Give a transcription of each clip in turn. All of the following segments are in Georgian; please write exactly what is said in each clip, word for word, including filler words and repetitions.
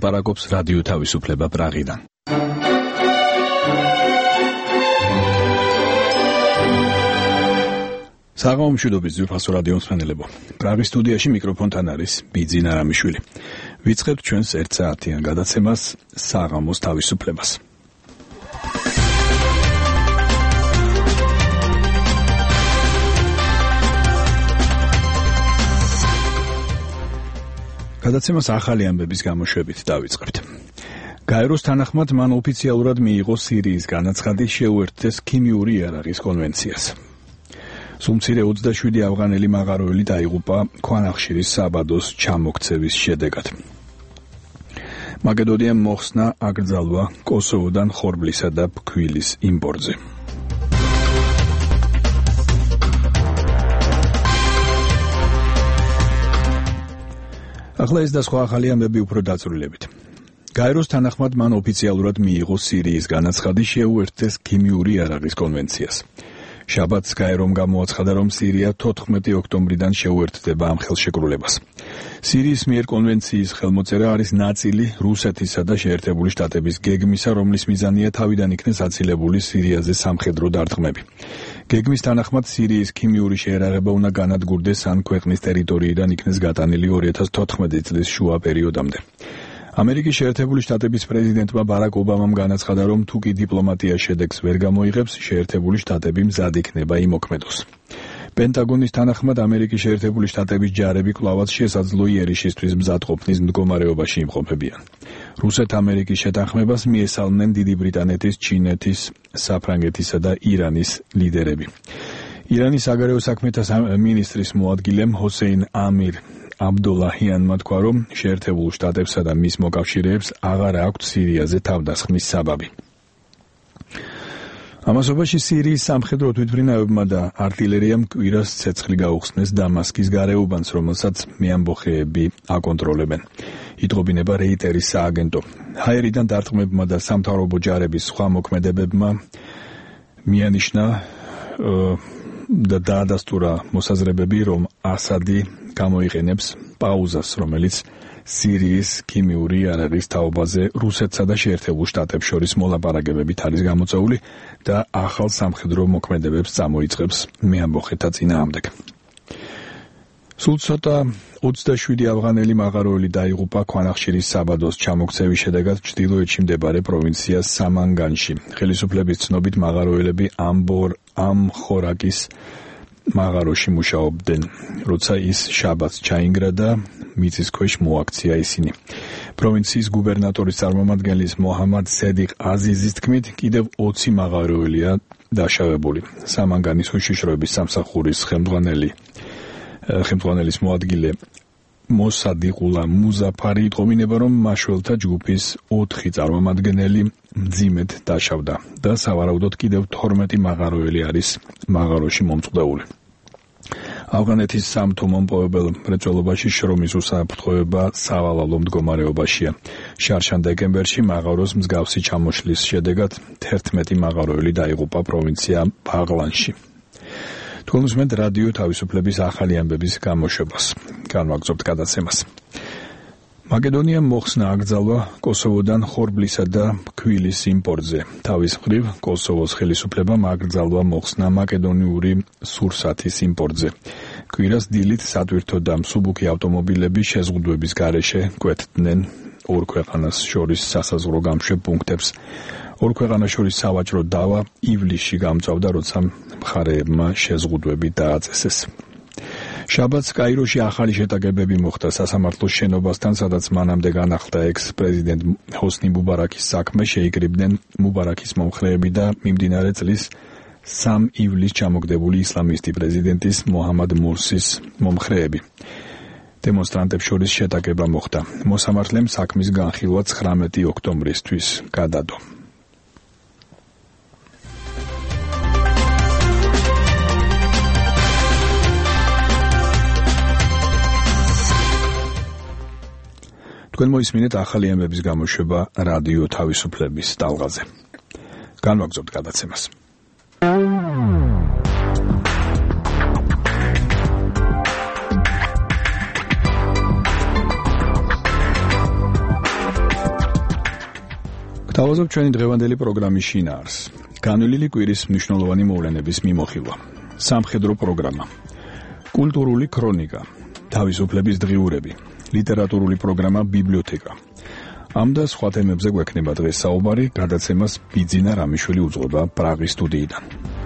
ლაპარაკობს რადიო თავისუფლება პრაღიდან. საღამო მშვიდობის ძვირფასო რადიო მსმენელებო. პრაღის სტუდიაში მიკროფონთან არის ბიძინა რამიშვილი. ვიწყებთ ჩვენს ერთ საათიან გადაცემას საღამოს თავისუფლებას. გადაცემას ახალი ამბების გამოშვებით დავიწყებთ. გაეროს თანახმად მან ოფიციალურად მიიღო სირიის განაცხადი შეუერთდეს ქიმიური იარაღის კონვენციას. სულ მცირე ოცდაშვიდი ავღანელი მაღაროელი დაიღუპა ქვანახშირის საბადოს ჩამოქცევის შედეგად. მაკედონიამ მოხსნა აკრძალვა კოსოვოდან ხორბლისა და ფქვილის იმპორტზე. ახლა ეს და სხვა ახალი ამბები უფრო დაწვრილებით. გაეროს თანახმად მან ოფიციალურად მიიღო სირიის განაცხადი შეუერთდეს ქიმიური იარაღის კონვენციას. შაბათს გაერომ გამოაცხადა, რომ სირია თოთხმეტი ოქტომბრიდან შეუერთდება ამ ხელშეკრულებას. სირიის მიერ კონვენციის ხელმოწერა არის ნაწილი რუსეთისა და შეერთებული შტატების გეგმისა, რომლის მიზანია თავიდან იქნეს აცილებული სირიაზე სამხედრო დარტყმები. გეგმის თანახმად სირიის ქიმიური შეერაღება უნდა განადგურდეს ან ქვეყნის ტერიტორიიდან იქნეს გატანილი ორი ათას თოთხმეტი წლის შუა პერიოდამდე. ამერიკის შეერთებული შტატების პრეზიდენტმა ბარაკ ობამამ განაცხადა, რომ თუ კი დიპლომატია შედეგს ვერ გამოიღებს, შეერთებული შტატები მზად იქნება იმოქმედოს. პენტაგონის თანახმად ამერიკის შეერთებული შტატების ჯარები კვლავაც შესაძლო იერიშისთვის მზადყოფნის მდგომარეობაში იმყოფებიან. რუსეთ-ამერიკის შეთანხმებას მიესალმნენ დიდი ბრიტანეთის, ჩინეთის, საფრანგეთისა და ირანის ლიდერები. ირანის საგარეო საქმეთა მინისტრის მოადგილემ ჰოსეინ ამირ აბდულაჰიანმა თქვა, რომ შეერთებულ შტატებსა და მის მოკავშირეებს აღარ აქვთ სირიაზე თავდასხმის საბაბი. ამასობაში სირიის სამხედრო თვითმფრინავებმა და არტილერიამ კვირას ცეცხლი გაუხსნეს დამასკის გარეუბანს, რომელსაც მეამბოხეები აკონტროლებენ. იტყობინება რეიტერის სააგენტო. ჰაერიდან დარტყმებმა და სამთავრობო ჯარების სხვა მოქმედებებმა მიანიშნა და დაადასტურა მოსაზრებები, რომ ასადი გამოიყენებს პაუზას, რომელიც სირიის ქიმიური იარაღის თაობაზე რუსეთსა და შეერთებულ შტატებს შორის მოლაპარაკებებით არის გამოწვეული და ახალ სამხედრო მოქმედებებს წამოიწყებს მეამბოხეთა წინააღმდეგ. სულ ცოტა ოცდაშვიდი ავღანელი მაღაროელი დაიღუპა ქვანახშირის საბადოს ჩამოქცევის შედეგად ჩრდილოეთში მდებარე პროვინცია სამანგანში. ხელისუფლების ცნობით მაღაროელები ამბორ ამ ხორაკის მაღაროში მუშაობდნენ, როცა ის შაბათს ჩაინგრა და მიწის ქვეშ მოაქცია ისინი. პროვინციის გუბერნატორის წარმომადგენლის მოჰამად სედიყ აზიზის თქმით, კიდევ ოცი მაღაროელია დაშავებული. სამანგანის უშიშროების სამსახურის ხელმძღვანელი ხელმძღვანელის მოადგილე მოსადიყულა მუზაფარი იტყობინება, რომ მაშველთა ჯგუფის ოთხი წარმომადგენელი მძიმედ დაშავდა და სავარაუდოდ კიდევ თორმეტი მაღაროელი არის მაღაროში მომწყვდეული. ავღანეთის სამთო მომპოვებელ მრეწველობაში შრომის უსაფრთხოება სავალალო მდგომარეობაშია. შარშან დეკემბერში მაღაროს მსგავსი ჩამოშლის შედეგად თერთმეტი მაღაროელი დაიღუპა პროვინცია ბაღლანში. თქვენ უსმენთ რადიო თავისუფლების ახალი ამბების გამოშვებას. განვაგრძობთ გადაცემას. მაკედონიამ მოხსნა აკრძალვა კოსოვოდან ხორბლისა და ფქვილის იმპორტზე. თავის მხრივ, კოსოვოს ხელისუფლებამ აკრძალვა მოხსნა მაკედონიური სურსათის იმპორტზე. კვირას დილით სატვირთო და მსუბუქი ავტომობილები შეზღუდვების გარეშე კვეთდნენ ორ ქვეყანას შორის სასაზღვრო გამშვებ პუნქტებს. ორ ქვეყანას შორის სავაჭრო დავა ივლისში გამწვავდა, როცა მხარეებმა შეზღუდვები დააწესეს. შაბათს კაიროში ახალი შეტაკებები მოხდა სასამართლოს შენობასთან, სადაც მანამდე განახლდა ექს-პრეზიდენტ ჰოსნი მუბარაკის საქმე, შეიკრიბნენ მუბარაკის მომხრეები და მიმდინარე წლის სამ ივლისს ჩამოგდებული ისლამისტი პრეზიდენტის მოჰამად მურსის მომხრეები. დემონსტრანტებს შორის შეტაკება მოხდა. მოსამართლემ საქმის განხილვა ცხრამეტი ოქტომბრისთვის გადადო. თქვენ მოისმინეთ ახალი ამბების გამოშვება რადიო თავისუფლების ტალღაზე. განვაგრძობთ გადაცემას. Გავაზობ ჩვენი დღევანდელი პროგრამის შინაარს. განვლილი კვირის მნიშვნელოვანი მოვლენების მიმოხილვა. სამხედრო პროგრამა. კულტურული ქრონიკა. თავისუფლების დღიურები. ლიტერატურული პროგრამა ბიბლიოთეკა. ამ და სხვა თემებზე გვექნება დღეს საუბარი, გადაცემას ბიძინა რამიშვილი უძღვება პრაღის სტუდიიდან.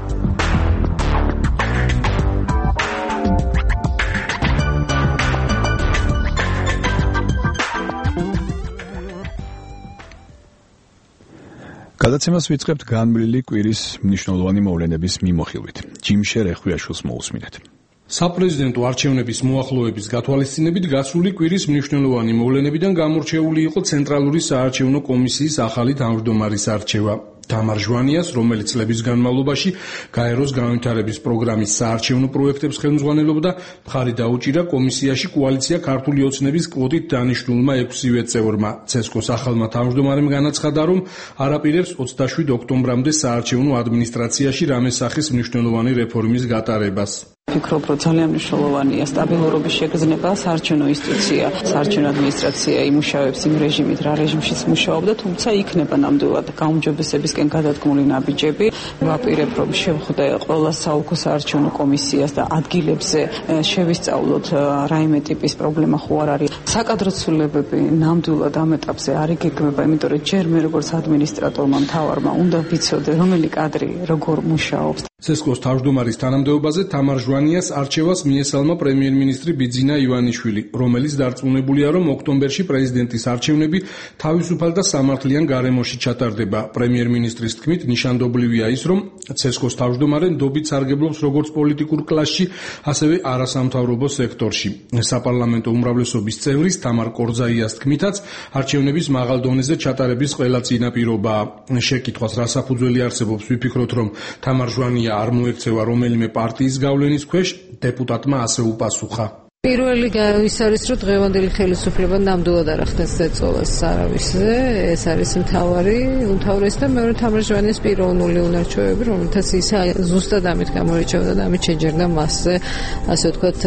გადაცემას ვიწყებთ განვლილი კვირის მნიშვნელოვანი მოვლენების მიმოხილვით. ჯიმ შერეხვიაშვილს მოусმინეთ. საპრეზიდენტო არჩევნების მოახლოების გათვალისწინებით გასული კვირის მნიშვნელოვანი მოვლენებიდან გამორჩეული იყო ცენტრალური საარჩევნო კომისიის ახალი თავმჯდომარის არჩევა. თამარ ჟვანიას, რომელიც წლების განმავლობაში გაეროს განვითარების პროგრამის საარჩევნო პროექტებს ხელმძღვანელობდა, მხარი დაუჭირა კომისიაში კოალიცია ქართული ოცნების კვოტით დანიშნულმა ექვსივე წევრმა. ცესკოს ახალმა თავმჯდომარემ განაცხადა, რომ არაპირებს ოცდაშვიდ ოქტომბრამდე საარჩევნო ადმინისტრაციაში რამე სახის მნიშვნელოვანი რეფორმის გატარებას. ვფიქრობ, რომ ძალიან მნიშვნელოვანია სტაბილურობის შეგრძნება, საარჩევნო ინსტიტუცია, საარჩევნო ადმინისტრაცია იმუშავებს იმ რეჟიმით, რა რეჟიმშიც მუშაობდა, თუმცა იქნება ნამდვილად გაუმჯობესებისკენ გადადგმული ნაბიჯები. ვაპირებ, რომ შევხვდე ყველა საოლქო საარჩევნო კომისიას და ადგილებზე შევისწავლოთ რაიმე ტიპის პრობლემა ხო არ არის. საკადრო ცვლილებები ნამდვილად ამ ეტაპზე არ იგეგმება, იმიტომ რომ ჯერ მე როგორც ადმინისტრატორმა მთავარმა უნდა ვიცოდე, რომელი კადრი როგორ მუშაობს. ცესკოს თავმჯდომარის თანამდებობაზე თამარ ჟვანიას არჩევას მიესალმა პრემიერ-მინისტრი ბიძინა ივანიშვილი, რომელიც დარწმუნებულია, რომ ოქტომბერში პრეზიდენტის არჩევნები თავისუფალ და სამართლიან გარემოში ჩატარდება. პრემიერ-მინისტრის თქმით, ნიშანდობლივია ის, რომ ცესკოს თავმჯდომარე ნდობით სარგებლობს როგორც პოლიტიკურ კლასში, ასევე არასამთავრობო სექტორში. საპარლამენტო უმრავლესობის წევრის თამარ კორძაიას თქმითაც, არჩევნების მაღალ დონეზე ჩატარების ყველა წინაპირობაა. შეკითხვას რა საფუძველი არსებობს, ვიფიქროთ, რომ თამარ ჟვანია არ მოექცევა რომელიმე პარტიის გავლენის ქვეშ, დეპუტატმა ასე უპასუხა. პირველი ის არის, რომ დღევანდელი ხელისუფლება ნამდვილად არ ახდენს ზეწოლას არავისზე, ეს არის მთავარი, უმთავრესი და მეორე თამარ ჟვანიას პიროვნული უნარჩვევები, რომელთაც ის ზუსტად ამით გამოირჩეოდა და ამით შეჯერდა მასზე, ასე ვთქვათ,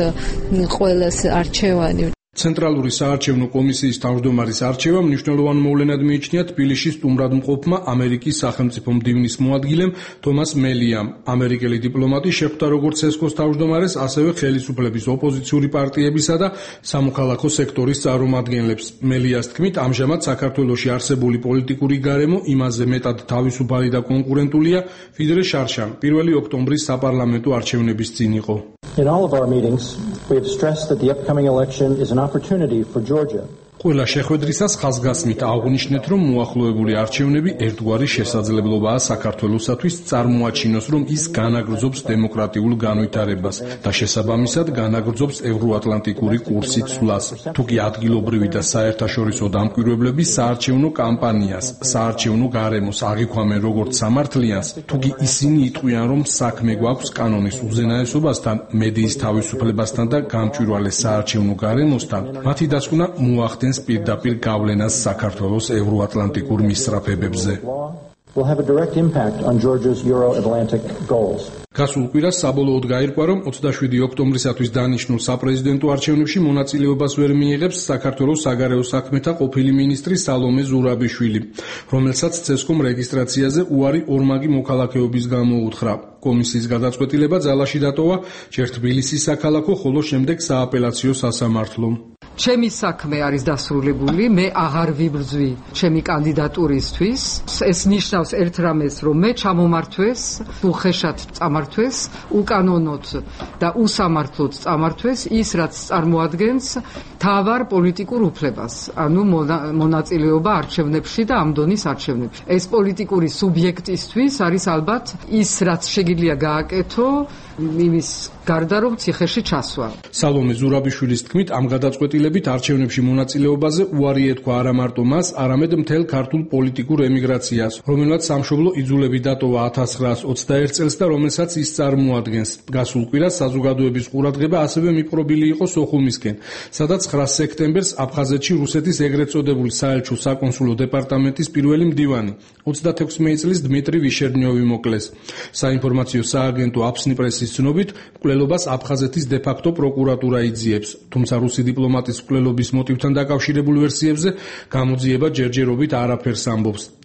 ყველას არჩევანი. ცენტრალური საარჩევნო კომისიის თავმჯდომარის არჩევა მნიშვნელოვან მოვლენად მიიჩნია თბილისში სტუმრად მყოფმა ამერიკის სახელმწიფო მდივნის მოადგილემ თომას მელიამ. ამერიკელი დიპლომატი შეხვდა როგორც ცესკოს თავმჯდომარეს, ასევე ხელისუფლების ოპოზიციური პარტიებისა და სამოქალაქო სექტორის წარმომადგენლებს. მელიას თქმით, ამჟამად საქართველოში არსებული პოლიტიკური გარემო იმაზე მეტად თავისუფალი და კონკურენტულია, ვიდრე შარშან პირველი ოქტომბრის საპარლამენტო არჩევნების წინ იყო. In all of our meetings, we have stressed that the upcoming election is an opportunity for Georgia. ყველა შეხვედრისას ხაზგასმით აღვნიშნეთ, რომ მოახლოებული არჩევნები ერთგვარი შესაძლებლობაა საქართველოსათვის წარმოაჩინოს, რომ ის განაგრძობს დემოკრატიულ განვითარებას და შესაბამისად განაგრძობს ევროატლანტიკური კურსით სვლას. თუკი ადგილობრივი და საერთაშორისო დამკვირვებლები საარჩევნო კამპანიას, საარჩევნო გარემოს აღიქვამენ როგორც სამართლიანს, თუკი ისინი იტყვიან, რომ საქმე გვაქვს კანონის უზენაესობასთან, მედიის თავისუფლებასთან და გამჭვირვალე საარჩევნო გარემოსთან, მათი დასკვნა მოახდენს პირდაპირ გავლენას საქართველოს ევროატლანტიკურ მისწრაფებებზე. Will have a direct impact on Georgia's Euro-Atlantic goals. გასულ კვირას საბოლოოდ გაირკვა, რომ ოცდაშვიდი ოქტომბრისათვის დანიშნულ საპრეზიდენტო არჩევნებში მონაწილეობას ვერ მიიღებს საქართველოს საგარეო საქმეთა ყოფილი მინისტრი სალომე ზურაბიშვილი, რომელსაც ცესკომ რეგისტრაციაზე უარი ორმაგი მოქალაქეობის გამო უთხრა. კომისიის გადაწყვეტილება ძალაში დატოვა ჯერ თბილისის საქალაქო, ხოლო შემდეგ სააპელაციო სასამართლომ. ჩემი საქმე არის დასრულებული, მე აღარ ვიბრძვი ჩემი კანდიდატურისთვის. ეს ნიშნავს ერთ რამეს, რომ მე ჩამომართვეს, უხეშად წამართვეს, უკანონოდ და უსამართლოდ წამართვეს ის, რაც წარმოადგენს თავარ პოლიტიკურ უფლებას, ანუ მონაწილეობა არჩევნებში და ამ დონის არჩევნებში. ეს პოლიტიკური სუბიექტისთვის არის ალბათ ის, რაც შეგიძლია გააკეთო იმის გარდა, რომ ციხეში ჩასვა. სალომე ზურაბიშვილის თქმით, ამ გადაწყვეტილებით არჩევნებში მონაწილეობაზე უარი ეთქვა არა მარტო მას, არამედ მთელ ქართულ პოლიტიკურ ემიგრაციას, რომელმაც სამშობლო იძულები დატოვა ათას ცხრაას ოცდაერთ წელს და რომელსაც ის წარმოადგენს. გასულ კვირას საზოგადოების ყურადღება ასევე მიპყრობილი იყო სოხუმისკენ, სადაც ცხრა სექტემბერს აფხაზეთში რუსეთის ეგრეთ წოდებული საელჩო საკონსულო დეპარტამენტის პირველი მდივანი ოცდათექვსმე წლის დმიტრი ვიშერნიოვი მოკლეს. საინფორმაციო სააგენტო აფსნი პრესის ცნობით, მკვლელობას აფხაზეთის დე-ფაქტო პროკურატურა იძიებს, თუმცა რუსი დიპლომატის მკვლელობის მოტივთან დაკავშირებულ ვერსიებზე გამოძიება ჯერჯერობით არაფერს ამბობს.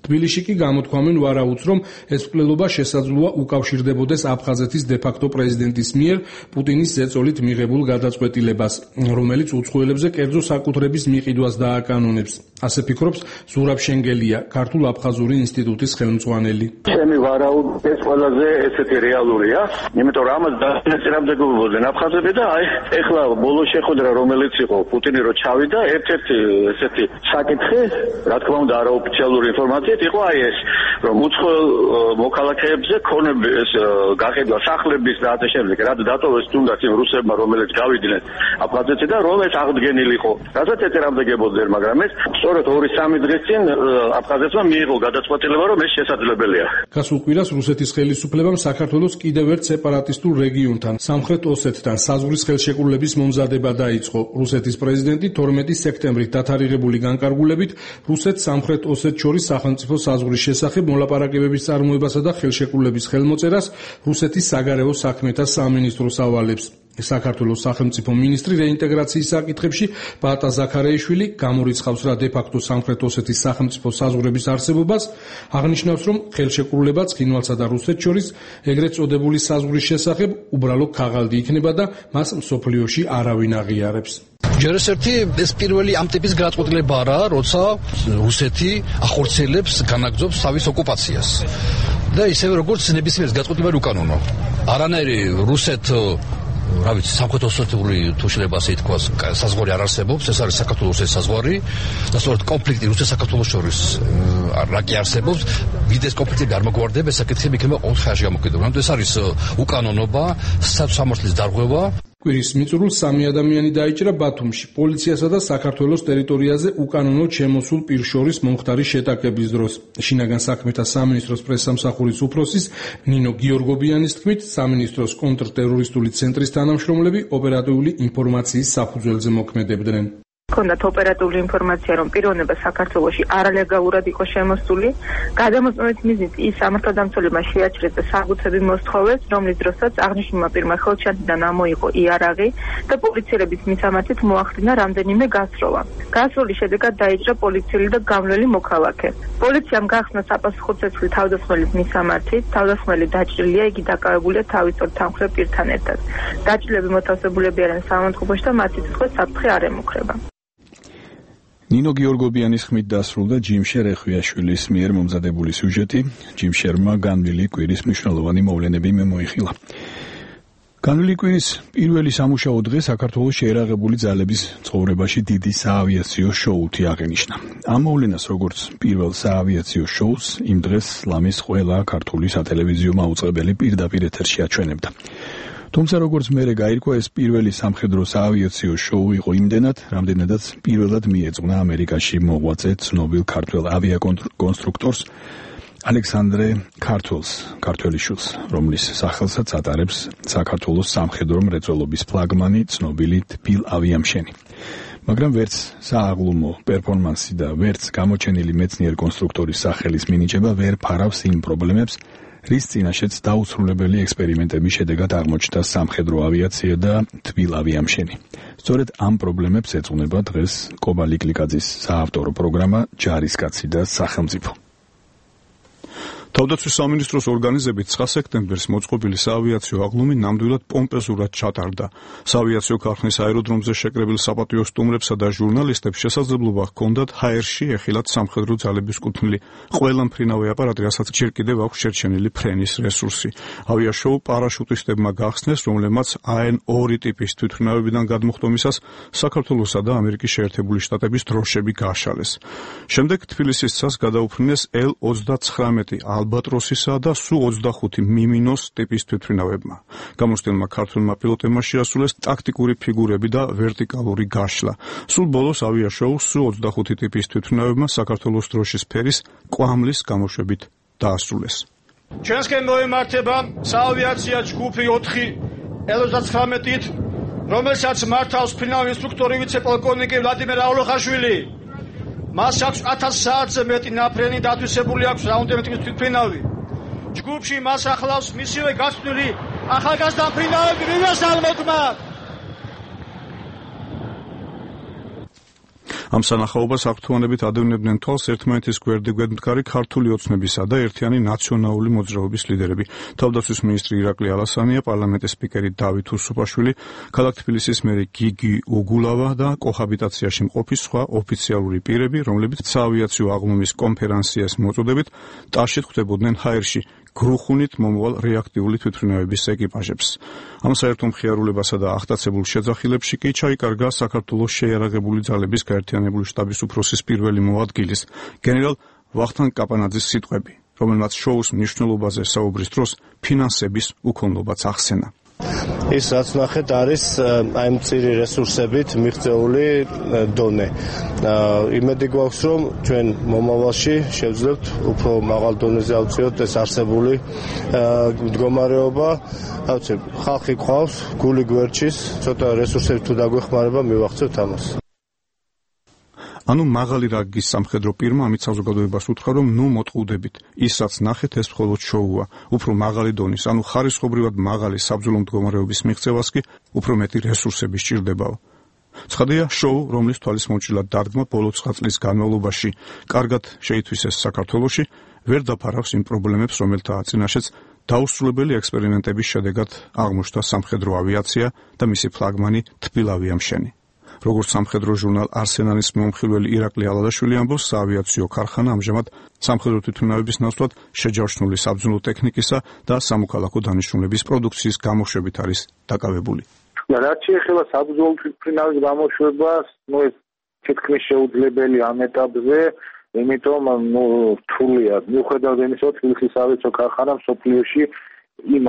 თბილისში კი გამოთქვამენ ვარაუდს, რომ ეს მკვლელობა შესაძლოა უკავშირდებოდეს აფხაზეთის დე-ფაქტო პრეზიდენტის მიერ პუტინის ზეწოლით მიღებულ გადაწყვეტილებას, რომელიც უცხოელებზე კერძო საკუთრების მიყიდვას დააკანონებს. ასე ფიქრობს ზურაბ შენგელია, ქართულ-აფხაზური ინსტიტუტის ხელმძღვანელი. ჩემი ვარაუდი ეს ყველაზე ესეთი რეალურია, იმიტომ რომ ამას დაწინაურდნენ აფხაზები და აი ეხლა ბოლო შეხვედრა რომელიც იყო პუტინი რო ჩავიდა, ერთ-ერთი ესეთი საკითხი, რა თქმა უნდა არაოფიციალური ინფორმაციით იყო აი ეს, რომ უცხოელ მოქალაქეებზე ქონების გაყიდვა სახლების და ასე შემდეგ, რაც დატოვეს თუნდაც იმ რუსებმა, რომელიც გავიდნენ აფხაზეთიდან, რომ ეს აღდგენილი იყო. რასაც ეწინააღმდეგებოდნენ, მაგრამ ეს სწორედ ორი სამი დღის წინ აფხაზეთმა მიიღო გადაწყვეტილება, რომ ეს შესაძლებელია. გასულ კვირას რუსეთის ხელისუფლებამ საქართველოს კიდევ ერთ სეპარატისტულ რეგიონთან, სამხრეთ ოსეთთან საზღვრის ხელშეკრულების მომზადება დაიწყო. რუსეთის პრეზიდენტი თორმეტი სექტემბრით დათარიღებული განკარგულებით რუსეთს სამხრეთ ოსეთს შორის სახელმწიფო საზღვრის შესახებ მოლაპარაკებების წარმოებასა და ხელშეკრულების ხელმოწერას რუსეთის საგარეო საქმეთა სამინისტროს ავალებს. საქართველოს სახელმწიფო მინისტრი რეინტეგრაციის საკითხებში ბატა ზაქარეიშვილი გამორიცხავს რა დე-ფაქტო სამხრეთ ოსეთის სახელმწიფო საზღვრების არსებობას, აღნიშნავს, რომ ხელშეკრულება ცხინვალსა და რუსეთს შორის ეგრეთ წოდებული საზღვრის შესახებ უბრალო ქაღალდი იქნება და მას მსოფლიოში არავინ აღიარებს. ჯერ ერთი ეს პირველი ამ ტიპის გადაწყვეტილება არა, როცა რუსეთი ახორციელებს, განაგრძობს თავის ოკუპაციას. და ისევე როგორც ნებისმიერ გადაწყვეტილება უკანონო. არანაირი რუსეთ რა ვიცი, სამხრეთ ოსეთური თუ შეიძლება ასე ითქვას, საზღვარი არ არსებობს, ეს არის საქართველოს საზღვარი და სწორედ კონფლიქტი რუსეთს საქართველოს შორის რა კი არსებობს, ვიდეს კონფლიქტები არ მოგვარდება, ეს საკითხები იქნება ყოველ ხანში გამოკიდებული. ამიტომ ეს არის უკანონობა, სამართლის დარღვევა. კვირის მიწურულს სამი ადამიანი დაიჭრა ბათუმში, პოლიციასა და საქართველოს ტერიტორიაზე უკანონოდ შემოსულ პირს შორის მომხდარი შეტაკების დროს. შინაგან საქმეთა სამინისტროს პრესსამსახურის უფროსის ნინო გიორგობიანის თქმით, სამინისტროს კონტრტერორისტული ცენტრის თანამშრომლები ოპერატიული ინფორმაციის საფუძველზე მოქმედებდნენ. ქონდათ ოპერატიული ინფორმაცია, რომ პიროვნება საქართველოში არალეგალურად იყო შემოსული. გადამოწმების მიზნით ის სამართალდამცველებმა შეაჩერეს და საგუთები მოსთხოვეს, რომლის დროსაც აღნიშნულმა პირმა ხელჩანთიდან ამოიღო იარაღი და პოლიციელების მისამართით მოახდინა რამდენიმე გასროლა. გასროლის შედეგად დაიჭრა პოლიციელი და გამვლელი მოქალაქე. პოლიციამ გახსნა საპასუხო ცეცხლი თავდასხმელის მისამართით, თავდასხმელი დაჭრილია, იგი დაკავებულია თავის ორ თანხმრებ პირთან ერთად. დაჭრილები მოთავსებულები არიან საავადმყოფოში და მათ სიცოცხლე საფრთხე არ ემუქრება. ნინო გიორგობიანის ხმით დასრულდა ჯიმშერ ეხვიაშვილის მიერ მომზადებული სიუჟეტი. ჯიმშერმა განვლილი კვირის მნიშვნელოვანი მოვლენები მიმოიხილა. განვლილი კვირის პირველი სამუშაო დღე საქართველოს შეერაღებული ძალების ცხოვრებაში დიდი საავიაციო შოუთი აღენიშნა. ამ მოვლენას როგორც პირველ საავიაციო შოუს იმ დღეს ლამის ყველა ქართული სატელევიზიო მაუწყებელი პირდაპირ ეთერში აჩვენებდა. თუმცა როგორც მერე გაირკვა, ეს პირველი სამხედრო საავიაციო შოუ იყო იმდენად, რამდენადაც პირველად მიეძღვნა ამერიკაში მოღვაწე ცნობილ ქართველ ავიაკონსტრუქტორს ალექსანდრე ქართველს, ქართველიშვილს, რომლის სახელსაც ატარებს საქართველოს სამხედრო მრეწველობის ფლაგმანი ცნობილი თბილ ავიამშენი. მაგრამ ვერც სააღლუმო პერფორმანსი და ვერც გამოჩენილი მეცნიერ კონსტრუქტორის სახელის მინიჭება ვერ ფარავს იმ პრობლემებს, რის წინაშეც დაუსრულებელი ექსპერიმენტების შედეგად აღმოჩნდა სამხედრო ავიაცია და თბილ ავიამშენი. სწორედ ამ პრობლემებს ეძღვნება დღეს კობა ლიკლიკაძის საავტორო პროგრამა ჯარისკაცი და სახელმწიფო. თავდაცვის სამინისტროს ორგანიზებით ცხრა სექტემბერს მოწყობილი საავიაციო აღლუმი ნამდვილად პომპეზურად ჩატარდა. საავიაციო ქარხნის აეროდრომზე შეკრებილ საპატიო სტუმრებსა და ჟურნალისტებს შესაძლებლობა ჰქონდათ ჰაერში ეხილათ სამხედრო ძალების კუთვნილი ყველა მფრინავი აპარატი, რასაც ჯერ კიდევ აქვს შერჩენილი ფრენის რესურსი. ავიაშოუ პარაშუტისტებმა გახსნეს, რომლებმაც A N ორი ტიპის თვითმფრინავებიდან გადმოხდომისას საქართველოსა და ამერიკის შეერთებული შტატების დროშები გააშალეს. შემდეგ თბილისის ცას გადაუფრინეს L ოცდაცხრამეტი ალბატროსისა და სუ ოცდახუთი მიმინოს ტიპის თვითმფრინავებმა. გამოცდილმა ქართველმა პილოტებმა შეასრულეს ტაქტიკური ფიგურები და ვერტიკალური გაშლა. სულ ბოლოს ავიაშოუ სუ ოცდახუთი ტიპის თვითმფრინავებმა საქართველოს დროშის ფერის კვამლის გამოშვებით დაასრულეს. ჩვენსკენ მოემართება საავიაციო ჯგუფი ოთხი L ოცდაცხრამეტით, რომელსაც მართავს მფრინავი ინსტრუქტორი ვიცე-პოლკოვნიკი ვლადიმერ აულოხაშვილი. მას აქვს ათას საათზე მეტი ნაფრენი დათვისებული აქვს რაუნდები თვითმფრინავი. ჯგუფში მას ახლავს მისივე გაცვლილი ახალგაზრდა მფრინავები, ვისაც ალმოდმა. ამ სანახაობას აღთუანებით ადევნებდნენ თვალს ერთმანეთის გვერდიგვერდ მდგარი ქართული ოცნებისა და ერთიანი ნაციონალური მოძრაობის ლიდერები. თავდაცვის მინისტრი ირაკლი ალასანია, პარლამენტის სპიკერი დავით უსუპაშვილი, ქალაქ თბილისის მერი გიგი უგულავა და კოჰაბიტაციაში მყოფი სხვა ოფიციალური პირები, რომლებიც საავიაციო აღლუმის კონფერენციას მოწოდებით ტაშით ხვდებოდნენ ჰაერში, გრუხუნით მომავალ რეაქტიული თვითმფრინავების ეკიპაჟებს. ამ საერთო მხიარულებასა და აღტაცებულ შეძახილებში კი ჩაიკარგა საქართველოს შეიარაღებული ძალების გაერთიანებული შტაბის უფროსის პირველი მოადგილის, გენერალ ვახტანგ კაპანაძის სიტყვები, რომელმაც შოუს მნიშვნელობაზე საუბრის დროს ფინანსების უქონლობაც ახსენა. ის რაც ნახეთ არის აი მცირე რესურსებით მიღწეული დონე. იმედი გვაქვს რომ ჩვენ მომავალში შევძლებთ უფრო მაღალ დონეზე ავწიოთ ეს არსებული მდგომარეობა. ავწევ ხალხი ყავს, გული გვერდჩის, ცოტა რესურსები თუ დაგვეხმარება მივახცევთ ამას. ანუ მაღალი რანგის სამხედრო პირმა ამით საზოგადოებას უთხრა, რომ ნუ მოტყუდებით. ის რაც ნახეთ ეს მხოლოდ შოუა, უფრო მაღალი დონის, ანუ ხარისხობრივად მაღალი საბრძოლო მდგომარეობის მიღწევას კი უფრო მეტი რესურსები სჭირდებაო. ცხადია, შოუ, რომლის თვალისმომჭრილად დადგმა ბოლო ცხრა წლის განმავლობაში კარგად შეითვისეს საქართველოში, ვერ დაფარავს იმ პრობლემებს, რომელთა წინაშეც დაუსრულებელი ექსპერიმენტების შედეგად აღმოჩნდა სამხედრო ავიაცია და მისი ფლაგმანი თბილავი ამშენი. როგორც სამხედრო ჟურნალ არსენალის მომხილველი ირაკლი ალადაშვილი ამბობს, საავიაციო ქარხანა ამჟამად სამხედრო თვითმფრინავების ნაცვლად შეჯავშნული საბრძოლო ტექნიკისა და სამოქალაქო დანიშნულების პროდუქციის გამოშვებით არის დაკავებული. რაც შეეხება საბრძოლო თვითმფრინავის გამოშვებას, ნუ ეს თითქმის შეუძლებელი ამ ეტაპზე, იმიტომ ნუ რთულია. მიუხედავად იმისა, რომ თბილისის საავიაციო ქარხანა მსოფლიოში იმ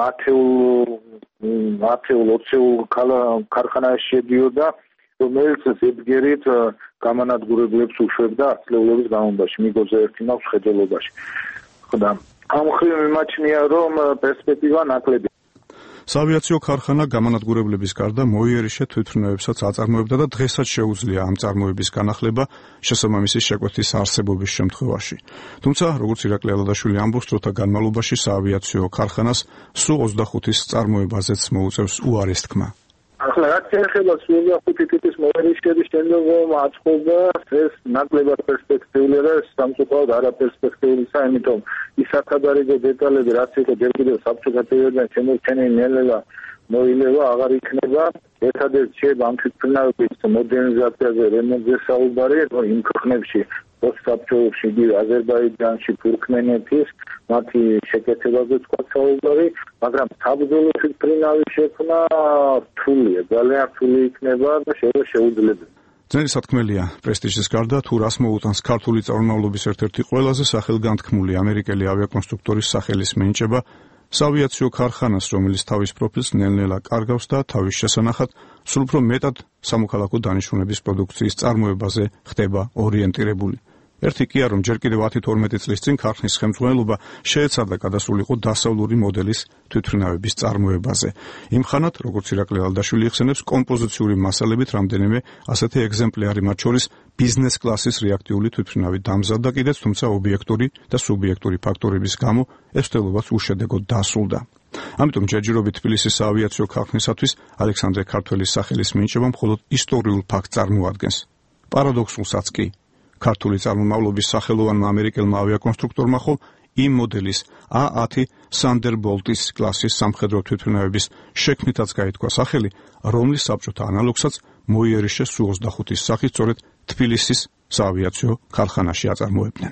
ათეულ ოცეულ ქარხანაში შედიოდა, რომელიც ზედგერით გამანადგურებლებს უშვებდა ათწლეულების განმავლობაში, მიგოზე ერთი მაქვს ხედელობაში. ხოდა ამ მხრივ მიმაჩნია, რომ პერსპექტივა ნაკლები. საავიაციო ქარხანა გამანადგურებლების გარდა მოიერიშე თვითმფრინავებსაც აწარმოებდა და დღესაც შეუძლია ამ წარმოების განახლება შესაბამისი შეკვეთის არსებობის შემთხვევაში. თუმცა, როგორც ირაკლი ალადაშვილი ამბობს, დროთა განმავლობაში საავიაციო ქარხანას სუ ოცდახუთის წარმოებაზეც მოუწევს უარის თქმა. ახლა რაც შეეხება სუ ოცდახუთი ტიპის მოერიშეების შემდგომ აწყობას, ეს ნაკლებად პერსპექტიული და სამწუხაროდ არაპერსპექტიულისა, იმიტომ ის საკადარიგო დეტალები, რაც იყო ჯერ კიდევ საბჭოთა პერიოდიდან შემორჩენილი ნელ-ნელა მოილევა აღარ იქნება. ერთადერთ შეიძლება ამ თვითმფრინავების მოდერნიზაციაზე, რემონტზე საუბარი, რომ იმ ქვეყნებში პოსტსაბჭოებში, აზერბაიჯანში, თურქმენეთის მათი შეკეთებაზე თქვა საუბარი, მაგრამ საბრძოლო თვითმფრინავის შექმნა რთულია, ძალიან რთული იქნება და შეიძლება შეუძლებელი. ძნელი სათქმელია, პრესტიჟის გარდა თუ რას მოუტანს ქართული წარმომავლობის ერთ-ერთი ყველაზე სახელგანთქმული ამერიკელი ავიაკონსტრუქტორის სახელის მინიჭება საავიაციო ქარხანას, რომელიც თავის პროფილს ნელ-ნელა კარგავს და თავის შესანახად სულ უფრო მეტად სამოქალაქო დანიშნულების პროდუქციის წარმოებაზე ხდება ორიენტირებული. ერთი კი არ რომ ჯერ კიდევ ათი თორმეტი წლის წინ ქარხნის ხელმძღვანელობა შეეცადა გადასულიყო დასავლური მოდელის თვითმფრინავების წარმოებაზე. იმხანად, როგორც ირაკლი ალადაშვილი იხსენებს, კომპოზიციური მასალებით რამდენიმე ასეთი ეგზემპლარი, მათ შორის ბიზნეს კლასის რეაქტიული თვითმფრინავი დამზადდა კიდეც, თუმცა ობიექტური და სუბიექტური ფაქტორების გამო ეს მცდელობაც უშედეგოდ დასრულდა. ამიტომ ჯერჯერობით თბილისის საავიაციო ქარხნისათვის ალექსანდრე ქართველის სახელის მინიჭება მხოლოდ ისტორიულ ფაქტს წარმოადგენს. პარადოქსულსაც კი ქართული წარმომავლობის სახელოვანმა ამერიკელმა ავიაკონსტრუქტორმა ხო იმ მოდელის ა ათი Thunderbolt-ის კლასის სამხედრო თვითმფრინავების შექმნითაც გაითქვა სახელი, რომლის საბჭოთა ანალოგსაც მოიერიშე სუ ოცდახუთის სახით სწორედ თბილისის საავიაციო ქარხანაში აწარმოებდნენ.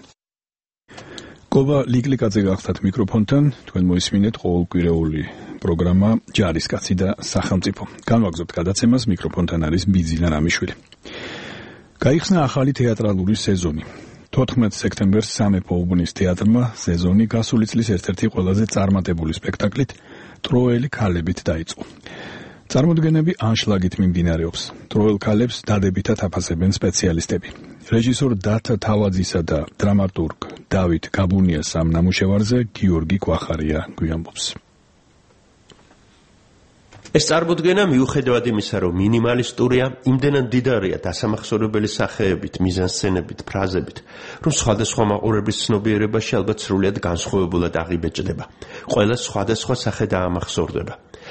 კობა ლიკლიკაძე გახდათ მიკროფონთან, თქვენ მოისმინეთ ყოველკვირეული პროგრამა ჯარისკაცი და სახელმწიფო. განვაგრძობთ გადაცემას, მიკროფონთან არის ბიძინა რამიშვილი. გაიხსნა ახალი თეატრალური სეზონი. თოთხმეტ სექტემბერს სამეფო უბნის თეატრმა სეზონი გასული წლის ერთ-ერთი ყველაზე წარმატებული სპექტაკლით ტროელი ქალებით დაიწყო. წარმოდგენები ანშლაგით მიმდინარეობს. ტროელ ქალებს დადებითად აფასებენ სპეციალისტები. რეჟისორ დათა თავაძისა და დრამატურგ დავით გაბუნიას ამ ნამუშევარზე გიორგი კვახარია გვიამბობს. ეს წარმოდგენა მიუხედავად იმისა, რომ მინიმალისტურია, იმდენად მდიდარია დასამახსოვრებელი სახეებით, მიზანსცენებით, ფრაზებით, რომ სხვადასხვა მაყურებლის ცნობიერებაში ალბათ სრულიად განსხვავებულად აღიბეჭდება. ყველა სხვადასხვა სახე დაამახსოვრდება.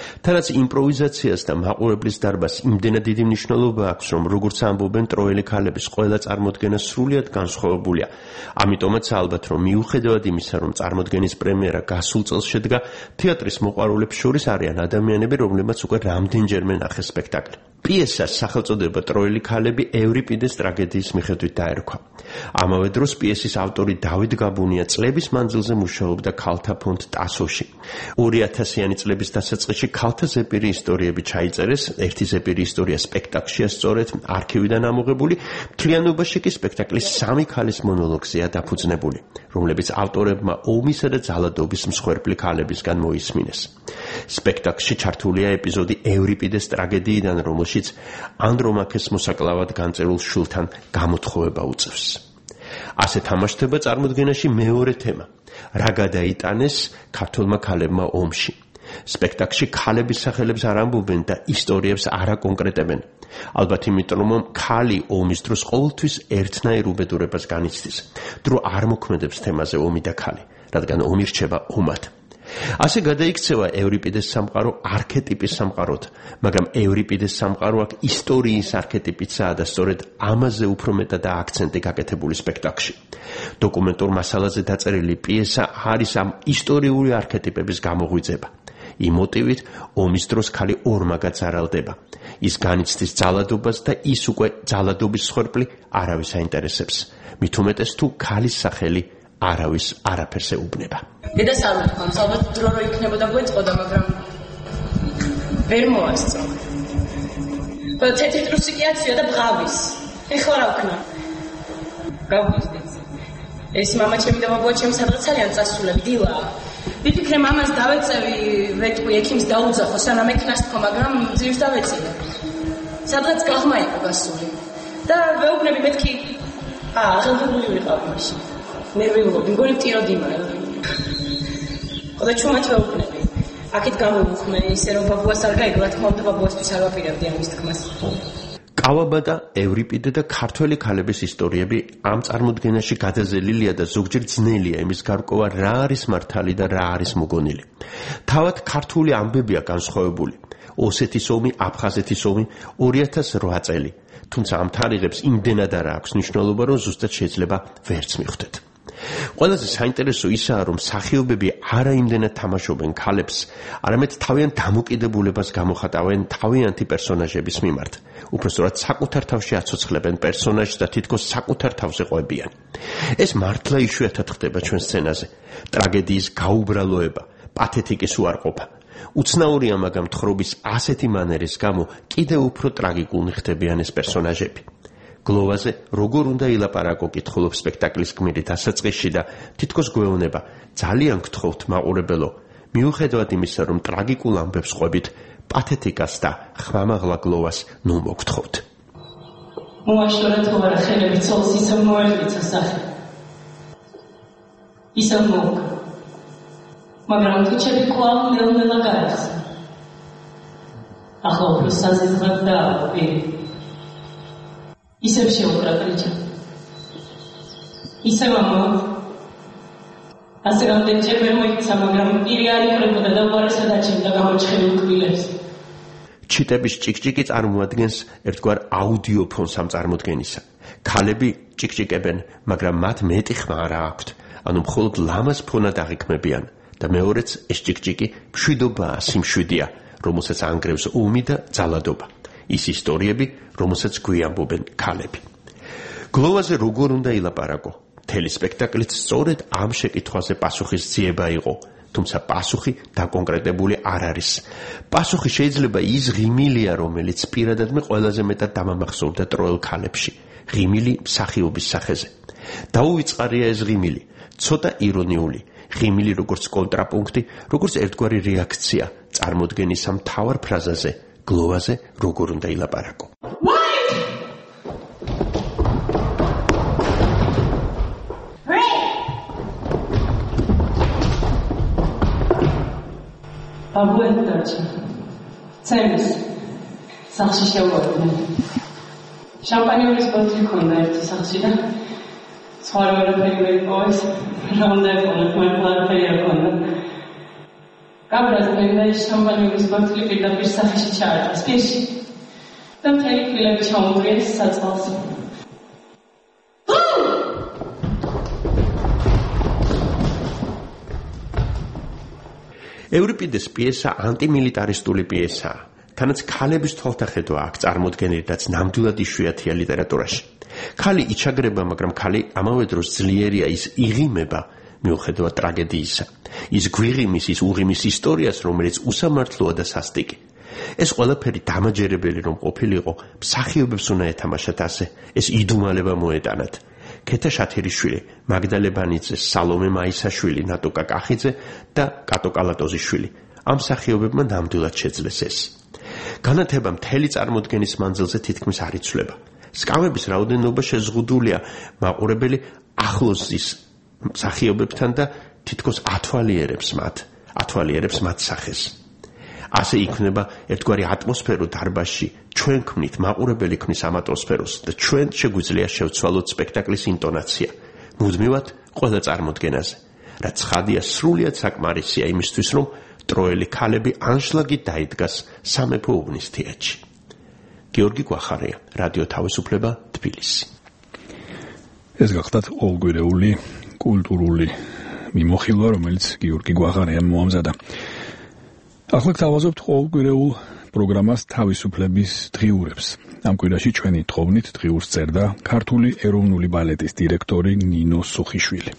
თანაც იმპროვიზაციას და მაყურებლის დარბაზს იმდენად დიდი მნიშვნელობა აქვს, რომ როგორც ამბობენ ტროელი ქალების ყველა წარმოდგენა სრულიად განსხვავებულია. ამიტომაც ალბათ რომ მიუხედავად იმისა, რომ წარმოდგენის პრემიერა გასულ წელს შედგა, თეატრის მოყვარულებს შორის არიან ადამიანები, რომლებმაც უკვე რამდენჯერმე ნახეს სპექტაკლი. პიესას სახელწოდება ტროელი ქალები ევრიპიდეს ტრაგედიის მიხედვით დაერქვა. ამავე დროს პიესის ავტორი დავით გაბუნია წლების მანძილზე მუშაობდა ქალთა ფონდ ტასოში. ორი ათასიანი წლების დასაწყისში ქალთა ზეპირი ისტორიები ჩაიწერეს, ერთი ზეპირი ისტორია სპექტაკლშია სწორედ არქივიდან ამოღებული, მთლიანობაში კი სპექტაკლის სამი ქალის მონოლოგზეა დაფუძნებული, რომლებიც ავტორებმა ომისა და ძალადობის მსხვერპლი ქალებისგან მოისმინეს. სპექტაკლში ჩართულია ეპიზოდი ევრიპიდეს ტრაგედიიდან, რომელშიც ანდრომაქეს მოსაკლავად განწერულ შვილთან გამოთხოვება უწევს. ასე თამაშდება წარმოდგენაში მეორე თემა, რა გადაიტანეს ქართველმა ქალებმა ომში. სპექტაკლში ქალების სახელებს არ ამბობენ და ისტორიებს არ აკონკრეტებენ. ალბათ იმიტომ, რომ ქალი ომის დროს ყოველთვის ერთნაირ უბედურებას განიცდის. დრო არ მოქმედებს თემაზე ომი და ქალი, რადგან ომი რჩება ომად. ასე გადაიქცევა ევრიპიდეს სამყარო არქეტიპის სამყაროდ, მაგრამ ევრიპიდეს სამყარო აქ ისტორიის არქეტიპიცაა და სწორედ ამაზე უფრო მეტადაა აქცენტი გაკეთებული სპექტაკლში. დოკუმენტურ მასალაზე დაწერილი პიესა არის ამ ისტორიული არქეტიპების გამოღვიძება. იმ მოტივით ომის დროს ქალი ორმაგად ზარალდება. ის განიცდის ძალადობას და ის უკვე ძალადობის მსხვერპლი არავის აინტერესებს. მით უმეტეს თუ ქალის სახელი არავის არაფერს ეუბნება. დედას არ ვთქვამს, ალბათ დრო რო იქნებოდა გვეწყოდა, მაგრამ ვერ მოასწრო. თეთრი ტრუსი კი აცია და ბღავის. ეხლა რა ვქნა? გავგვიზდეთ. ეს მამა ჩემი და ბაბუა ჩემი სადღაც არიან წასულები, დილა. ვიფიქრე მამას დავეწევი, ვეთქვი ექიმს დაუძახო, სანამ ექნას თქო, მაგრამ ძირს დავეწინე. სადღაც გაღმა იყო გასული. და ვეუბნები მეთქი, აა, აღელდებული ვიყავ მაშინ. ნერვიულობ, მგონი ტიროდი მარო. ხოდა ჩუმად ვეუბნები. აქეთ გამოვუხმე, ისე რომ ბაბუას არ გაიგო, რა თქმა უნდა ბაბუასთვის არ ვაპირებდი ამის თქმას. კავაბადა, ევრიპიდე და ქართველი ქალების ისტორიები ამ წარმოდგენაში გადაზელილია და ზოგჯერ ძნელია იმის გარკვევა რა არის მართალი და რა არის მოგონილი. თავად ქართული ამბებია განსხვავებული. ოსეთის ომი, აფხაზეთის ომი ორი ათას რვა წელი. თუმცა ამ თარიღებს იმდენად არ აქვს მნიშვნელობა, რომ ზუსტად შეიძლება ვერც მიხვდეთ. ყველაზე საინტერესო ისაა, რომ მსახიობები არა იმდენად თამაშობენ ქალებს, არამედ თავიანთ დამოკიდებულებას გამოხატავენ თავიანთი პერსონაჟების მიმართ. უпростоრად საკუთარ თავში აცოცხლებენ პერსონაჟს და თითქოს საკუთარ თავზე ყვებიან. ეს მართლა იშვიათად ხდება ჩვენ სცენაზე. ტრაგედიის გაუბრალოება, პათეტიკის უარყოფა. უცნაურია, მაგრამ თხრობის ასეთი მანერის გამო კიდევ უფრო ტრაგიკულნი ხდებიან ეს პერსონაჟები. გლოვაზე როგორ უნდა ილაპარაკო კითხულობს სპექტაკლის გმირი დასაწყისში და თითქოს გვეუბნება, ძალიან გთხოვთ მაყურებელო, მიუხედავად იმისა, რომ ტრაგიკულ ამბებს ყვებით, პათეტიკას და ხვამაღლა გლოვას ნუ მოგთხოვთ. მოაშორა თუ არა ხელები ცოლს ისევ მოერლიცა სახე. ისევ მოგ. მაგრამ თუჩები კვლავ ნელ-ნელა გაიხსნა. ახლა უფრო საზეცად დააყვი. ისევ შეუყრა ტრიჯა. ისევ ამა. ასე რამდენჯერ ვერ მოიქცა, მაგრამ პირი არ იყრებოდა და უარესად აჩენდა გამოჩხებულ კბილებს. ჩიტების ჭიკჭიკი წარმოადგენს ერთგვარ აუდიო ფონს ამ წარმოდგენისა. ქალები ჭიკჭიკებენ, მაგრამ მათ მეტი ხმა არ აქვთ, ანუ მხოლოდ ლამაზ ფონად აღიქმებიან და მეორეც ეს ჭიკჭიკი მშვიდობაა, სიმშვიდეა, რომელსაც ანგრევს ომი და ძალადობა. ის ისტორიები, რომელსაც გვიამბობენ ქალები. გლოვაზე როგორ უნდა ილაპარაკო? მთელი სპექტაკლით სწორედ ამ შეკითხვაზე პასუხის ძიება იყო, თუმცა პასუხი დაკონკრეტებული არ არის. პასუხი შეიძლება ის ღიმილია, რომელიც პირადადმე ყველაზე მეტად დამამახსოვრდა ტროელ ქალებში, ღიმილი მსახიობის სახეზე. დაუვიწყარია ეს ღიმილი, ცოტა ირონიული, ღიმილი როგორც კონტრაპუნქტი, როგორც ერთგვარი რეაქცია წარმოდგენის ამ მთავარ ფრაზაზე, გლოვაზე როგორ უნდა ილაპარაკო. ბაბუეთ დარჩა. ცემის სახლში შევარდნენ. შამპანიოლის ბოთლი ქონდა ერთი სახლში და სხვა რაღაცები მოიპოვეს. რა უნდა ეყოლათ, მოიპოვათ ფერი არ ქონდა. გაბრაზდნენ და შამბანიურის ბორცვი პირდაპირ სახეში ჩაარტყეს პირში და მთელი კბილები ჩაუმღრიეს საწყალს. ევრიპიდეს პიესა ანტიმილიტარისტული პიესაა. თანაც ქალების თვალთახედვა აქ წარმოდგენილი, რაც ნამდვილად იშვიათია ლიტერატურაში. ქალი იჩაგრება, მაგრამ ქალი ამავე დროს ძლიერია, ის იღიმება მიუხედავად ტრაგედიისა. ის გვიღიმის, ის უღიმის ისტორიას, რომელიც უსამართლოა და სასტიკი. ეს ყველაფერი დამაჯერებელი რომ ყოფილიყო, მსახიობებს უნდა ეთამაშათ ასე, ეს იდუმალება მოეტანათ. ქეთა შათერიშვილი, მაგდა ლებანიძე, სალომე მაისაშვილი, ნატუკა კახიძე და კატო კალატოზიშვილი. ამ მსახიობებმა ნამდვილად შეძლეს ეს. განათება მთელი წარმოდგენის მანძილზე თითქმის არ იცვლება. სკამების რაოდენობა შეზღუდულია მაყურებელი ახლოს ზის მსახიობებთან და თითქოს ათვალიერებს მათ, ათვალიერებს მათ სახეს. ასე იქმნება ერთგვარი ატმოსფერო დარბაზში, ჩვენ ქმნით, მაყურებელი ქმნის ამ ატმოსფეროს და ჩვენ შეგვიძლია შევცვალოთ სპექტაკლის ინტონაცია, მუდმივად ყველა წარმოდგენაზე, რაც ცხადია სრულიად საკმარისია იმისთვის, რომ ტროელი ქალები ანშლაგით დაიდგას სამეფო უბნის თეატრში. გიორგი გვახარია, რადიო თავისუფლება, თბილისი. ეს გახლავთ ყოველგვარეული კულტურული მიმოხილვა, რომელიც გიორგი გვახარიამ მოამზადა. ახლა გთავაზობთ ყოველგვარეულ პროგრამას თავისუფლების დღიურებს. ამ კვირაში ჩვენი თხოვნით დღიურს წერდა ქართული ეროვნული ბალეტის დირექტორი ნინო სუხიშვილი.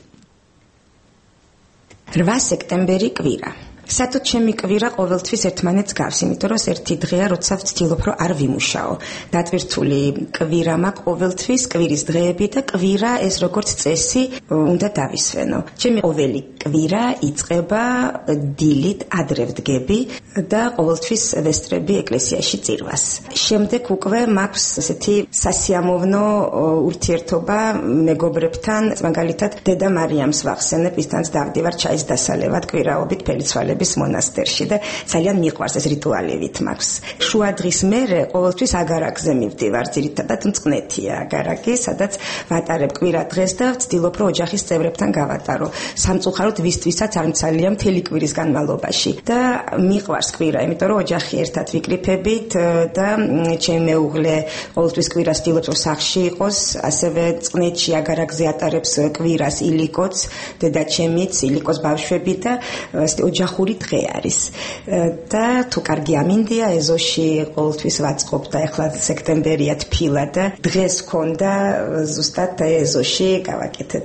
რვა სექტემბერი კვირა. სათუთ ჩემი კვირა ყოველთვის ერთმანეთს გავს, იმიტომ რომ ერთი დღეა, როცა ვცდილობ რომ არ ვიმუშაო. დატვირთული კვირა მაქვს ყოველთვის, კვირის დღეები და კვირა ეს როგორც წესი უნდა დავისვენო. ჩემი ყოველი კვირა იწყება დილით, ადრე ვდგები და ყოველთვის ვესწრები ეკლესიაში წირვას. შემდეგ უკვე მაქვს ესეთი სასიამოვნო ურთიერთობა მეგობრებთან, მაგალითად დედა მარიამს ვახსენებ, ისთანაც დავდივარ ჩაის დასალევად კვირაობით ფელიცვალების მონასტერში და ძალიან მიყვარს ეს რიტუალებიც მაქვს. შუა დღის მერე ყოველთვის აგარაკზე მივდივარ, ძირითადად მწყნეთია აგარაკი, სადაც ვატარებ კვირა დღეს და ვცდილობ რომ ოჯახის წევრებთან გავატარო. სამწუხაროდ ვისთვისაც არ მცალია მთელი კვირის განმავლობაში და მიყვარს კვირა, იმიტომ რომ ოჯახი ერთად ვიკრიფებით და ჩემი მეუღლე ყოველთვის კვირას ვცდილობს რომ სახლში იყოს, ასევე წყნეთში აგარაკზე ატარებს კვირას ილიკოც, დედა ჩემიც, ილიკოს ბავშვები და ოჯახური დღე არის. და თუ კარგი ამინდია, ეზოში ყოველთვის ვაწყობ და ახლა სექტემბერია თბილა და დღეს ქონდა ზუსტად ეზოში გავაკეთეთ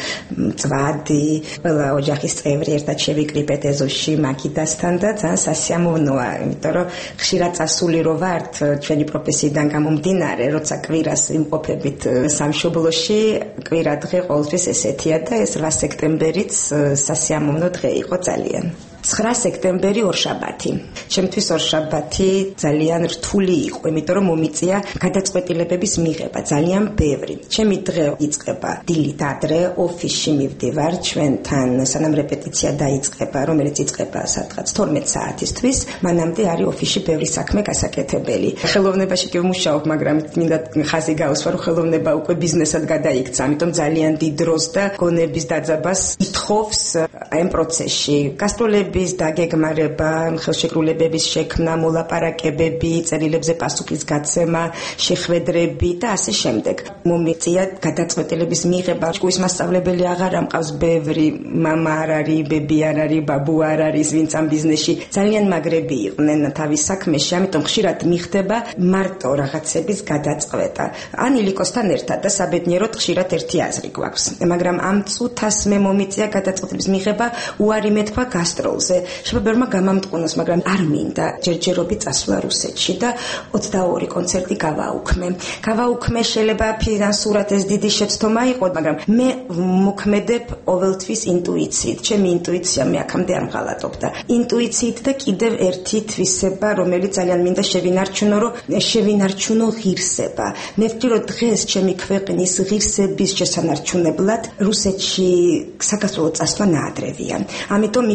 მწვადი, ყველა ოჯახის წევრი ერთად შევიკრიბეთ ეზოში მაგიდასთან და ძალიან სასიამოვნოა, იმიტომ რომ ხშირად წასული რო ვართ ჩვენი პროფესიიდან გამომდინარე, როცა კვირას ვიმყოფებით სამშობლოში, კვირა დღე ყოველთვის ესეთია და ეს რვა სექტემბერიც სასიამოვნო დღე იყო ძალიან. ცხრა სექტემბერი ორშაბათი. ჩემთვის ორშაბათი ძალიან რთული იყო, იმიტომ რომ მომიწია გადაწყვეტილებების მიღება, ძალიან ბევრი. ჩემი დღე იწყება დილით ადრე, ოფისში მივდივარ ჩვენთან, სანამ რეპეტიცია დაიწყება, რომელიც იწყება სადღაც თორმეტ საათისთვის, მანამდე არის ოფისში ბევრი საქმე გასაკეთებელი. ხელოვნებაში კი ვმუშაობ, მაგრამ მინდა ხაზი გაუსვა, რომ ხელოვნება უკვე ბიზნესად გადაიქცა, ამიტომ ძალიან დიდ დროს და გონების დაძაბას ითხოვს ამ პროცესში. გასტროლები დაგეგმარება, ხელშეკრულებების შექმნა, მოლაპარაკებები, წერილებზე პასუხის გაცემა, შეხვედრები და ასე შემდეგ. მომიწია გადაწყვეტილების მიღება. ჯგუფის მასწავლებელი აღარ ამყავს ბევრი, მამა არ არის, ბები არ არის, ბაბუ არ არის, ვინც ამ ბიზნესში ძალიან მაგრები იყვნენ თავის საქმეში, ამიტომ ხშირად მიხდება მარტო რაღაცების გადაწყვეტა. ან ილიკოსთან ერთად და საბედნიეროდ ხშირად ერთი აზრი გვაქვს. მაგრამ ამ წუთას მე მომიწია გადაწყვეტილების მიღება, უარი მეთქვა გასტროლს. შეფერმა გამამტყუნოს, მაგრამ არ მინდა ჯერჯერობით წასვლა რუსეთში და ოცდაორი კონცერტი გავაუქმე. გავაუქმე შეიძლება ფინანსურად ეს დიდი შეცდომა იყო, მაგრამ მე მოქმედებ ყოველთვის ინტუიციით. ჩემი ინტუიცია მე აქამდე არ მღალატობდა. ინტუიციით და კიდევ ერთი თვისება, რომელიც ძალიან მინდა შევინარჩუნო, რომ შევინარჩუნო ღირსება. მე ვფიქრობ, რომ დღეს ჩემი ქვეყნის ღირსების შესანარჩუნებლად რუსეთში საქართველოს წასვლა ნაადრევია. ამიტომ მივიღე ორშაბათი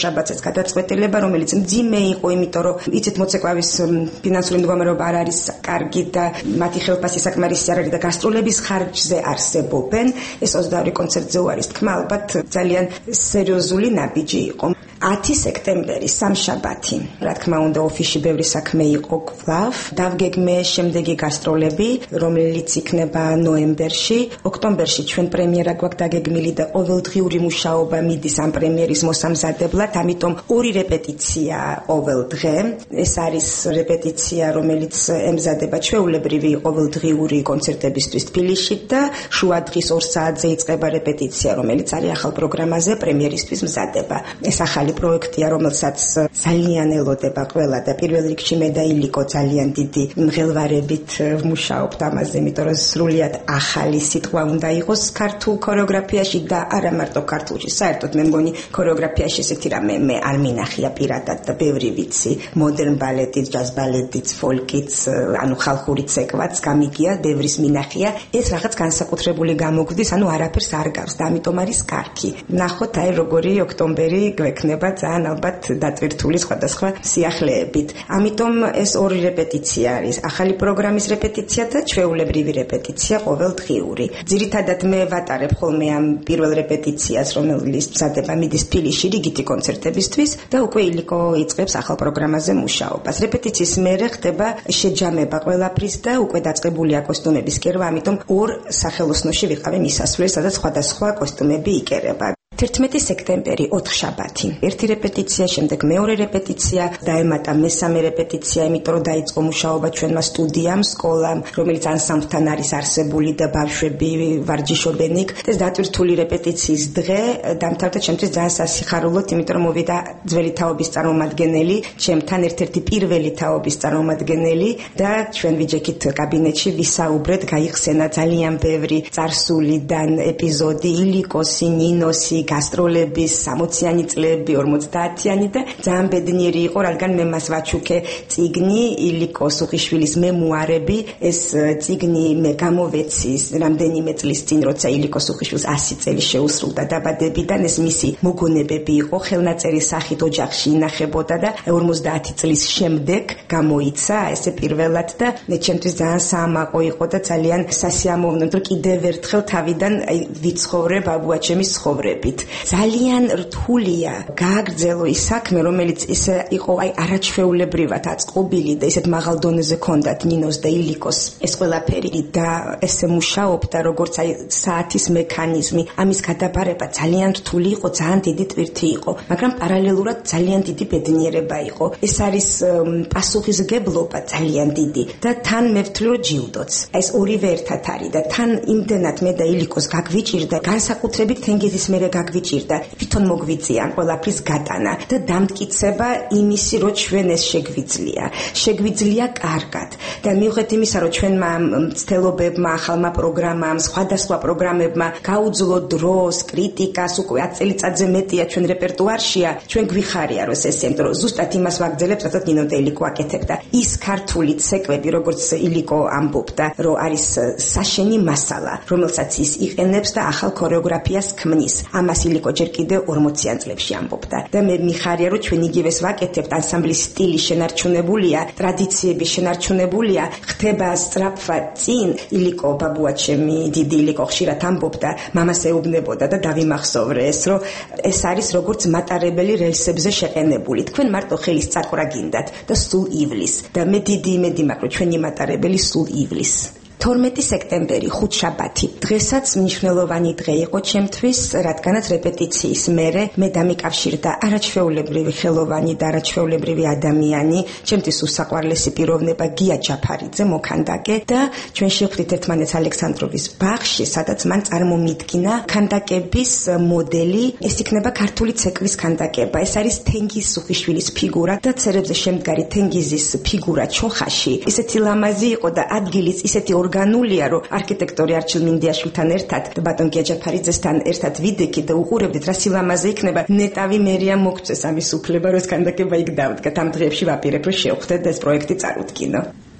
სამშაბათსაც გადაწყვეტილება, რომელიც მძიმე იყო, იმიტომ რომ იცით მოცეკვავის ფინანსური მდგომარეობა არ არის კარგი და მათი ხელფასი საკმარისი არ არის და გასტროლების ხარჯზე არსებობენ. ეს ოცდაორი კონცერტზე უარის თქმა ალბათ ძალიან სერიოზული ნაბიჯი იყო. ათი სექტემბერი სამშაბათი. რა თქმა უნდა, ოფისში ბევრი საქმე იყო კვლავ. დავგეგმე შემდეგი გასტროლები, რომელიც იქნება ნოემბერში. ოქტომბერში ჩვენ პრემიერა გვაქვს დაგეგმილი და ყოველდღიური მუშაობა მიდის ამ პრემიერის მოსამზადებლად, ამიტომ ორი რეპეტიცია ყოველდღე. ეს არის რეპეტიცია, რომელიც ემზადება ჩვეულებრივი ყოველდღიური კონცერტებისთვის თბილისში და შუა დღის ორ საათზე იწყება რეპეტიცია, რომელიც არის ახალ პროგრამაზე პრემიერისთვის მზადება. ეს ახალი პროექტია, რომელსაც ძალიან ელოდება ყველა და პირველ რიგში მე და ილიკო ძალიან დიდი მღელვარებით ვმუშაობთ ამაზე, იმიტომ რომ სრულიად ახალი სიტყვა უნდა იყოს ქართულ ქორეოგრაფიაში და არა მარტო ქართულში, საერთოდ მე მგონი ქორეოგრაფიაში ესეთი რამე მე არ მინახია პირადად და ბევრი ვიცი, მოდერნ ბალეტიც, ჯაზ ბალეტიც, ფოლკიც, ანუ ხალხური ცეკვაც გამიგია, ბევრის მინახია, ეს რაღაც განსაკუთრებული გამოგვდის, ანუ არაფერს არ გავს და ამიტომ არის კარგი. ნახოთ აი როგორი ოქტომბერი გვექნება ძალიან ალბათ დატვირთული სხვადასხვა სიახლეებით. ამიტომ ეს ორი რეპეტიცია არის, ახალი პროგრამის რეპეტიცია და ჩვეულებრივი რეპეტიცია ყოველდღიური. ძირითადად მე ვატარებ ხოლმე ამ პირველ რეპეტიციას, რომელიც მზადება მიდის თბილისში რიგითი კონცერტებისთვის და უკვე ილიკო იწყებს ახალ პროგრამაზე მუშაობას. რეპეტიციის მერე ხდება შეჯამება ყველაფრის და უკვე დაწყებულია კოსტუმების კერვა, ამიტომ ორ სახელოსნოში ვიყავი მისასვლელი, სადაც სხვადასხვა კოსტუმები იკერება. თერთმეტი სექტემბერი ოთხშაბათი. ერთი რეპეტიცია, შემდეგ მეორე რეპეტიცია, დაემატა მესამე რეპეტიცია, იმიტომ რომ დაიწყო მუშაობა ჩვენმა სტუდიამ, სკოლამ, რომელიც ანსამბლთან არის არსებული და ბავშვები ვარჯიშობენ იქ. ეს დატვირთული რეპეტიციის დღე დამთავრდა ჩემთვის ძალიან სასიხარულოდ, იმიტომ რომ მოვიდა ძველი თაობის წარმომადგენელი, ჩემთან ერთ-ერთი პირველი თაობის წარმომადგენელი და ჩვენ ვიჯექით კაბინეტში ვისაუბრეთ, გაიხსენა ძალიან ბევრი წარსულიდან ეპიზოდი, ილიკოსი, ნინოსი, გასტროლების სამოციანი წლები, ორმოცდაათიანი და ძალიან ბედნიერი იყო, რადგან მე მას ვაჩუქე წიგნი ილიკო სუხიშვილის მემუარები. ეს წიგნი მე გამოვეცი რამდენიმე წლის წინ, როცა ილიკო სუხიშვილს ასი წელი შეუსრულდა დაბადებიდან, ეს მისი მოგონებები იყო, ხელნაწერი სახით ოჯახში ინახებოდა და ორმოცდაათი წლის შემდეგ გამოიცა ესე პირველად და ჩემთვის ძალიან საამაყო იყო და ძალიან სასიამოვნო, რომ კიდევ ერთხელ თავიდან ვიცხოვრე ბაბუაჩემის ცხოვრებით. ძალიან რთულია გააგრძელო ის საქმე, რომელიც ისე იყო აი არაჩვეულებრივად აწყობილი და ისეთ მაღალ დონეზე ჰქონდათ ნინოს და ილიკოს ეს ყველაფერი და ესე მუშაობდა, როგორც აი საათის მექანიზმი, ამის გადაბარება ძალიან რთული იყო, ძალიან დიდი ტვირთი იყო, მაგრამ პარალელურად ძალიან დიდი ბედნიერება იყო. ეს არის პასუხისგებლობა ძალიან დიდი და თან მე ვთვლი რომ ჯილდოც. ეს ორივე ერთად არის და თან იმდენად მე და ილიკოს გაგვიჭირდა, განსაკუთრებით თენგიზის მერე გაგვიჭირდა თვითონ მოგვიწია ყველაფრის გატანა და დამტკიცება იმისი, რომ ჩვენ ეს შეგვიძლია. შეგვიძლია კარგად. და მიუხედავად იმისა, რომ ჩვენმა მცდელობებმა, ახალმა პროგრამამ, სხვადასხვა პროგრამებმა გაუძლო დროს, კრიტიკას, უკვე ათი წელიწადზე მეტია ჩვენ რეპერტუარშია, ჩვენ გვიხარია, რომ ეს ესემ, რომ ზუსტად იმას ვაგრძელებთ, რასაც ნინო და ილიკო აკეთებდა. ის ქართული ცეკვები, როგორც ილიკო ამბობდა, რომ არის საშენი მასალა, რომელსაც ის იყენებს და ახალ ქორეოგრაფიას ქმნის. ამას ილიკო ჯერ კიდევ ორმოციან წლებში ამბობდა და მე მიხარია, რომ ჩვენ იგივეს ვაკეთებთ, ანსამბლის სტილი შენარჩუნებულია, ტრადიციები შენარჩუნებულია, ხდება სწრაფად წინ. ილიკო ბაბუაჩემი, დიდი ილიკო ხშირად ამბობდა, მამას ეუბნებოდა და დავიმახსოვრე ეს, რომ ეს არის როგორც მატარებელი რელსებზე შეყენებული. თქვენ მარტო ხელის წაკვრა გინდათ და სულ ივლის და მე დიდი იმედი მაქვს, რომ ჩვენი მატარებელი სულ ივლის. თორმეტი სექტემბერი ხუთშაბათი. დღესაც მნიშვნელოვანი დღე იყო ჩემთვის, რადგანაც რეპეტიციის მერე მე დამიკავშირდა არაჩვეულებრივი ხელოვანი და არაჩვეულებრივი ადამიანი, ჩემთვის უსაყვარლესი პიროვნება გია ჯაფარიძე მოქანდაკე და ჩვენ შევხვდით ერთმანეთს ალექსანდროვის ბაღში, სადაც მან წარმომიდგინა ქანდაკების მოდელი, ეს იქნება ქართული ცეკვის ქანდაკება. ეს არის თენგიზ სუხიშვილის ფიგურა და ცერებზე შემდგარი თენგიზის ფიგურა ჩოხაში. ისეთი ლამაზი იყო და ადგილიც ისეთი ორგანულია, რომ არქიტექტორი არჩილ მინდიაშვილთან ერთად და ბატონ გია ჯაფარიძესთან ერთად ვიდექით და უყურებდით, რა სილამაზე იქნება. ნეტავი მერია მოგწეს ამის უფლება, რომ ეს ქანდაკება იქ დავდგათ. ამ დღეებში ვაპირებ, რომ შევხვდეთ და ეს პროექტი წარუდგინო.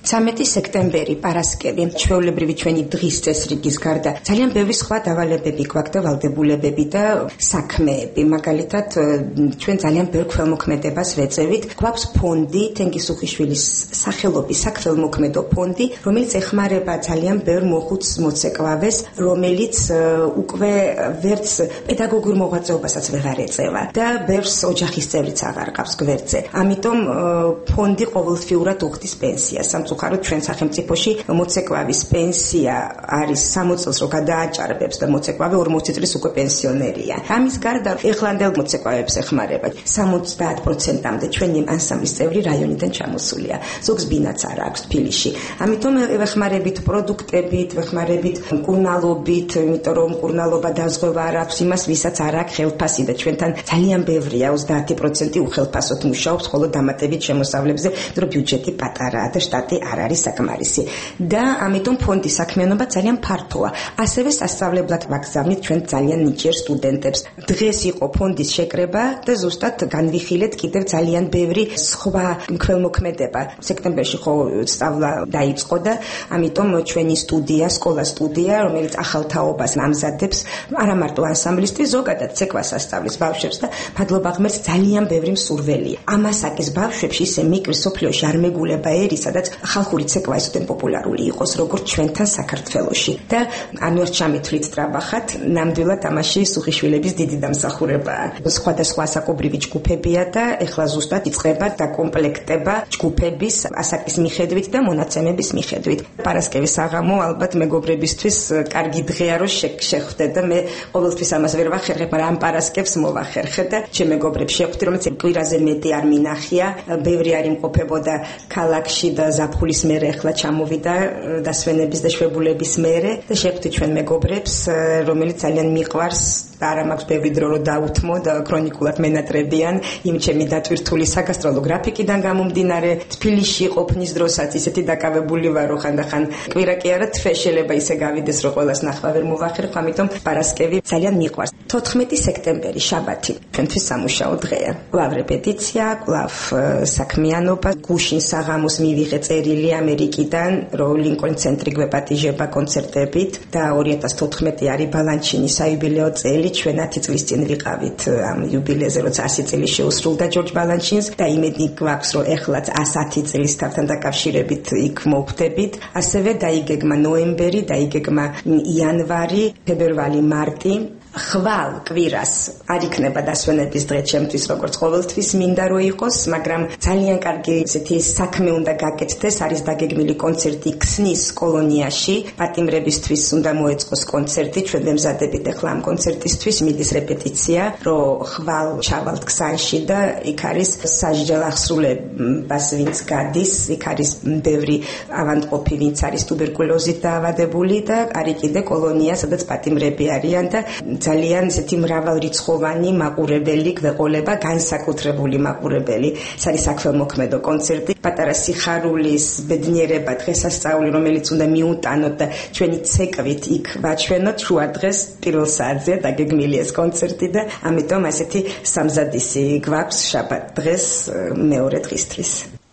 ცამეტი სექტემბერი, პარასკევი, ჩვეულებრივი ჩვენი დღის წესრიგის გარდა ძალიან ბევრი სხვა დავალებები გვაქვს და ვალდებულებები და საქმეები. მაგალითად, ჩვენ ძალიან ბევრ ქველმოქმედებას ვეწევით. გვაქვს ფონდი, თენგიზ უხიშვილის სახელობის საქველმოქმედო ფონდი, რომელიც ეხმარება ძალიან ბევრ მოხუც მოცეკვავეს, რომელიც უკვე ვერც პედაგოგურ მოღვაწეობასაც ვეღარ ეწევა და ბევრს ოჯახის წევრიც აღარ ყავს გვერდზე. ამიტომ ფონდი ყოველთვიურად უხდის პენსიას. სამწუხაროდ ჩვენ სახელმწიფოში მოცეკვავის პენსია არის სამოცი წელს რო გადააჭარბებს და მოცეკვავე ორმოცი წლის უკვე პენსიონერია. ამის გარდა ეხლანდელ მოცეკვავებს ეხმარება სამოცდაათ პროცენტამდე ჩვენი ანსამბლის წევრი რაიონიდან ჩამოსულია. ზოგს ბინაც არ აქვს თბილისში. ამიტომ ვეხმარებით პროდუქტებით, ვეხმარებით მკურნალობით, იმიტომ რომ მკურნალობა დაზღვევა არ აქვს იმას, ვისაც არ აქვს ხელფასი და ჩვენთან ძალიან ბევრია, ოცდაათი პროცენტი უხელფასოდ მუშაობს, ხოლო დამატებით შემოსავლებზე, რომ ბიუჯეტი პატარაა და შტატი არ არის საკმარისი. და ამიტომ ფონდის საქმიანობა ძალიან ფართოა. ასევე სასწავლებლად ვაგზავნით ჩვენ ძალიან ნიჭიერ სტუდენტებს. დღეს იყო ფონდის შეკრება და ზუსტად განვიხილეთ კიდევ ძალიან ბევრი სხვა ქველმოქმედება. სექტემბერში ხო სწავლა დაიწყო და ამიტომ ჩვენი სტუდია, სკოლა სტუდია, რომელიც ახალ თაობას ამზადებს, არა მარტო ანსამბლისტვის, ზოგადად ცეკვას ასწავლის ბავშვებს და მადლობა ღმერთს ძალიან ბევრი მსურველია. ამასაკის ბავშვებში ისე მიკრის სოფლიოში არ მეგულება ერი, სადაც ხალხური ცეკვა ისე პოპულარული იყოს, როგორც ჩვენთან საქართველოში. და არ ვერ ჩამithვლით ტრაბახად, ნამდვილად ამაში სუხიშვილების დიდი დამსახურებაა. სხვადასხვა ასაკობრივი ჯგუფებია და ეხლა ზუსტად იწყება დაკომპლექტება ჯგუფების ასაკის მიხედვით და მონაცემების მიხედვით. პარასკევის საღამო ალბათ მეგობრებისთვის კარგი დღეა რომ შეხვდე და მე ყოველთვის ამას ვერ ვახერხებ, მაგრამ ამ პარასკევს მოვახერხე და ჩემ მეგობრებს შეხვდი, რომელიც კვირაზე მეტი არ მინახია. ბევრი არ იმყოფებოდა ქალაქში და ზაფხულის მერე ეხლა ჩამოვიდა დასვენების და შვებულების მერე და შეხვდი ჩვენ მეგობრებს, რომელიც ძალიან მიყვარს და არ მაქვს ბევრი დრო რომ დაუთმო და ქრონიკულად მენატრებიან იმ ჩემი დატვირთული საგასტროლო გრაფიკიდან გამომდინარე. თბილისში ყოფნის დროსაც ისეთი დაკავებული ვარ, რომ ხანდახან კვირა კი არა თვე შეიძლება ისე გავიდეს, რომ ყველას ნახვა ვერ მოვახერხო, ამიტომ პარასკევი ძალიან მიყვარს. თოთხმეტი სექტემბერი, შაბათი, ჩვენთვის სამუშაო დღეა. კვლავ რეპეტიცია, კვლავ საქმიანობა. გუშინ საღამოს მივიღე წერილი ამერიკიდან, რომ ლინკოლნ ცენტრი გვეპატიჟება კონცერტებით და ორი ათას თოთხმეტი არის ბალანჩინის საიუბილეო წელი. ჩვენ ათი წლის წინ ვიყავით ამ იუბილეზე, როცა ასი წელი შეუსრულდა ჯორჯ ბალანჩინს და იმედი გვაქვს, რომ ეხლაც ასათი წლისთან დაკავშირებით იქ მოვხვდებით. ასევე დაიგეგმა ნოემბერი, დაიგეგმა იანვარი, ფებრვარი, მარტი. ხვალ კვირას არ იქნება დასვენების დღე ჩემთვის, როგორც ყოველთვის მინდა რომ იყოს, მაგრამ ძალიან კარგი ესეთი საქმე უნდა გაკეთდეს. არის დაგეგმილი კონცერტი ქსნის კოლონიაში. პატიმრებისთვის უნდა მოეწყოს კონცერტი. ჩვენ ვემზადებით ახლა ამ კონცერტისთვის, მიდის რეპეტიცია, რომ ხვალ ჩავალთ ქსანში და იქ არის სასჯელ აღსრულებას ვინც გადის, იქ არის ბევრი ავადმყოფი, ვინც არის ტუბერკულოზით დაავადებული და არის კიდე კოლონია, სადაც პატიმრები არიან და ძალიან ისეთი მრავალრიცხოვანი მაყურებელი გვეყოლება, განსაკუთრებული მაყურებელი. ეს არის საქველმოქმედო კონცერტი, პატარა სიხარულის ბედნიერება, დღესასწაული, რომელიც უნდა მიუტანოთ და ჩვენი ცეკვით იქ ვაჩვენოთ. შუა დღეს პირველ საათზე დაგეგმილი ეს კონცერტი და ამიტომ ასეთი სამზადისი გვაქვს შაბათ დღეს მეორე დღისთვის.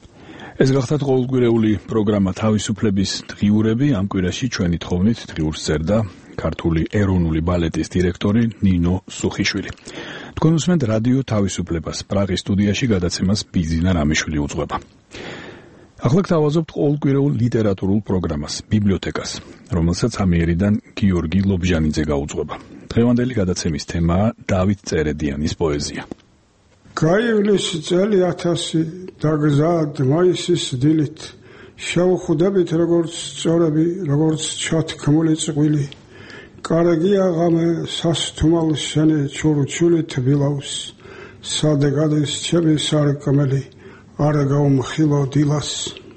ეს გახდათ ყოველკვირეული პროგრამა თავისუფლების დღიურები. ამ კვირაში ჩვენი თხოვნით დღიურს წერდა ქართული ეროვნული ბალეტის დირექტორი ნინო სუხიშვილი. თქვენ უსმენთ რადიო თავისუფლებას, პრაღის სტუდიაში გადაცემას ბიძინა რამიშვილი უძღვება. ახლა გთავაზობთ ყოველკვირეულ ლიტერატურულ პროგრამას, ბიბლიოთეკას, რომელსაც ამიერიდან გიორგი ლობჟანიძე გაუძღვება. დღევანდელი გადაცემის თემაა დავით წერედიანის პოეზია. გაივლის წელი ათასი დაგზად მაისის დილით, შევხვდებით როგორც წორები, როგორც ჩათქმული წყვილი. კარგია ღამე სასთუმალ შენი ჩურჩული თბილავს, სადე გადის ჩემი სარკმელი, არ გაუმხილო დილას.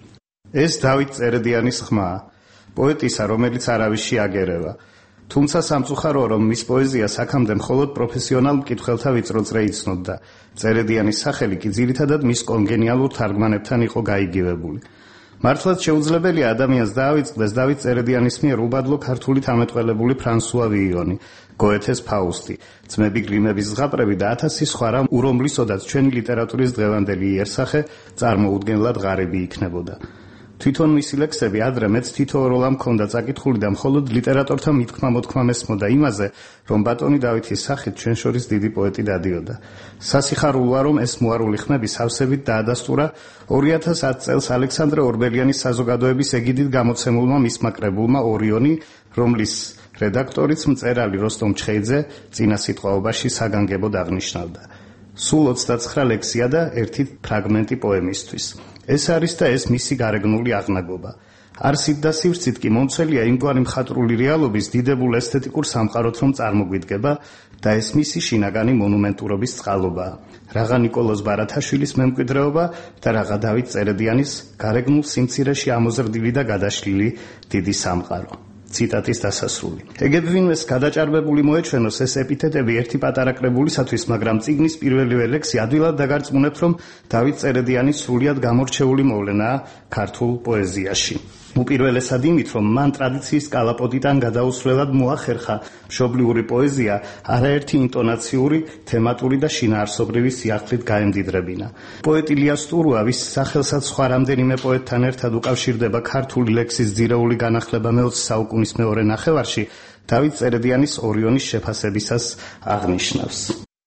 ეს დავით წერედიანის ხმაა, პოეტისა, რომელიც არავის შეაგერევა. თუმცა სამწუხაროა, რომ მის პოეზია აქამდე მხოლოდ პროფესიონალ მკითხველთა ვიწრო წრე იცნობდა. წერედიანის სახელი კი ძირითადად მის კონგენიალურ თარგმანებთან იყო გაიგივებული. მართლაც შეუძლებელია ადამიანს დაავიწყდეს დავით წერედიანის მიერ უბადლო ქართული თამეტყველებული ფრანსუა ვიიონი, გოეთეს ფაუსტი, ძმები გრიმების ზღაპრები და ათასი სხვა რამ, ურომლისოდაც ჩვენი ლიტერატურის დღევანდელი იერსახე წარმოუდგენლად ღარიბი იქნებოდა. თვითონ მისი ლექსები ადრე მეც თითოეულა მქონდა წაკითხული და მხოლოდ ლიტერატორთა მithქმა მოთქმა მესმოდა იმაზე, რომ ბატონი დავითის სახით ჩვენ შორის დიდი პოეტი დადიოდა. სასიხარულოა, რომ ეს მოარული ხმები სავსებით დაადასტურა ორი ათას ათ წელს ალექსანდრე ორბელიანის საზოგადოების ეგიდით გამოცემულმა მისმა კრებულმა ორიონი, რომლის რედაქტორიც მწერალი როსტომ ჩხეიძე წინა სიტყვაობაში საგანგებოდ აღნიშნავდა. სულ ოცდაცხრა ლექსია და ერთი ფრაგმენტი პოემისთვის. ეს არის და ეს მისი გარეგნული აღნაგობა. არსით და სივრცით კი მომცველია იმგვარი მხატვრული რეალობის დიდებულ ესთეტიკურ სამყაროთ, რომ წარმოგვიდგება და ეს მისი შინაგანი მონუმენტურობის წყალობაა. რაღა ნიკოლოზ ბარათაშვილის მემკვიდრეობა და რაღა დავით წერედიანის გარეგნულ სიმცირეში ამოზრდილი და გადაშლილი დიდი სამყარო. ციტატის დასასრული. ეგებ ვინმეს გადაჭარბებული მოეჩვენოს ეს ეპითეტები ერთი პატარა კრებულისათვის, მაგრამ წიგნის პირველივე ლექსი ადვილად დაგარწმუნებთ, რომ დავით წერედიანის სრულიად გამორჩეული მოვლენაა ქართულ პოეზიაში. უპირველესად იმით, რომ მან ტრადიციის კალაპოტიდან გადაუსვლელად მოახერხა მშობლიური პოეზია არაერთი ინტონაციური, თემატური და შინაარსობრივი სიახლით გაემდიდრებინა. პოეტი ლიას ტურუა, ვის სახელსაც სხვა რამდენიმე პოეტთან ერთად უკავშირდება ქართული ლექსის ძირეული განახლება მეოცე საუკუნის მეორე ნახევარში, დავით წერედიანის ორიონის შეფასებისას აღნიშნავს.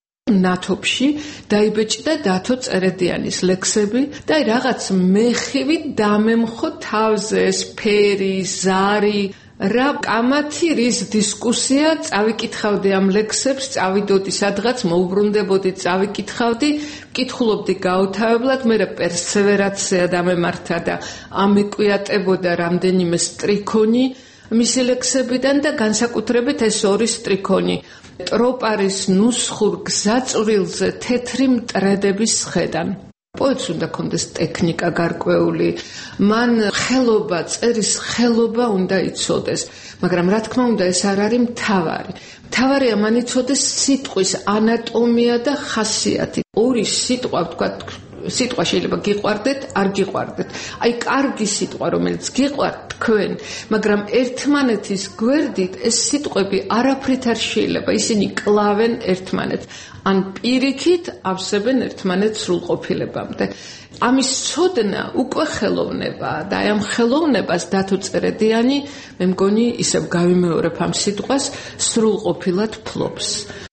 ნათოფში დაიბეჭდა დათო წერედიანის ლექსები და რაღაც მეხივი დამემხო თავზე ეს ფერი, ზარი, რა კამათი, რის დისკუსია, წავიკითხავდი ამ ლექსებს, წავიდოდი სადღაც, მოუბრუნდებოდი, წავიკითხავდი, კითხულობდი გაუთავებლად, მერე პერსევერაცია დამემართა და ამიკვიატებოდა რამდენიმე სტრიქონი მისი ლექსებიდან და განსაკუთრებით ეს ორი სტრიქონი. ტროპარის ნუსხურ გზაწვრილზე თეთრი მტრედების სხედან. პოეტს უნდა კონდეს ტექნიკა გარკვეული, მან ხელობა, წერის ხელობა უნდა იცოდეს, მაგრამ რა თქმა უნდა ეს არ არის მთავარი. მთავარია მან იცოდეს სიტყვის ანატომია და ხასიათი. ორი სიტყვა, ვთქვათ, სიტყვა შეიძლება გიყვარდეთ, არ გიყვარდეთ. აი, კარგი სიტყვა, რომელიც გიყვართ თქვენ, მაგრამ ერთმანეთის გვერდით ეს სიტყვები არაფრით არ შეიძლება, ისინი კლავენ ერთმანეთს, ან პირიქით ავსებენ ერთმანეთს სრულყოფილებამდე. ამის ცოდნა უკვე ხელოვნებაა და აი ამ ხელოვნებას დათო წერედიანი, მე მგონი, ისევ გავიმეორებ ამ სიტყვას, სრულყოფილად ფლობს.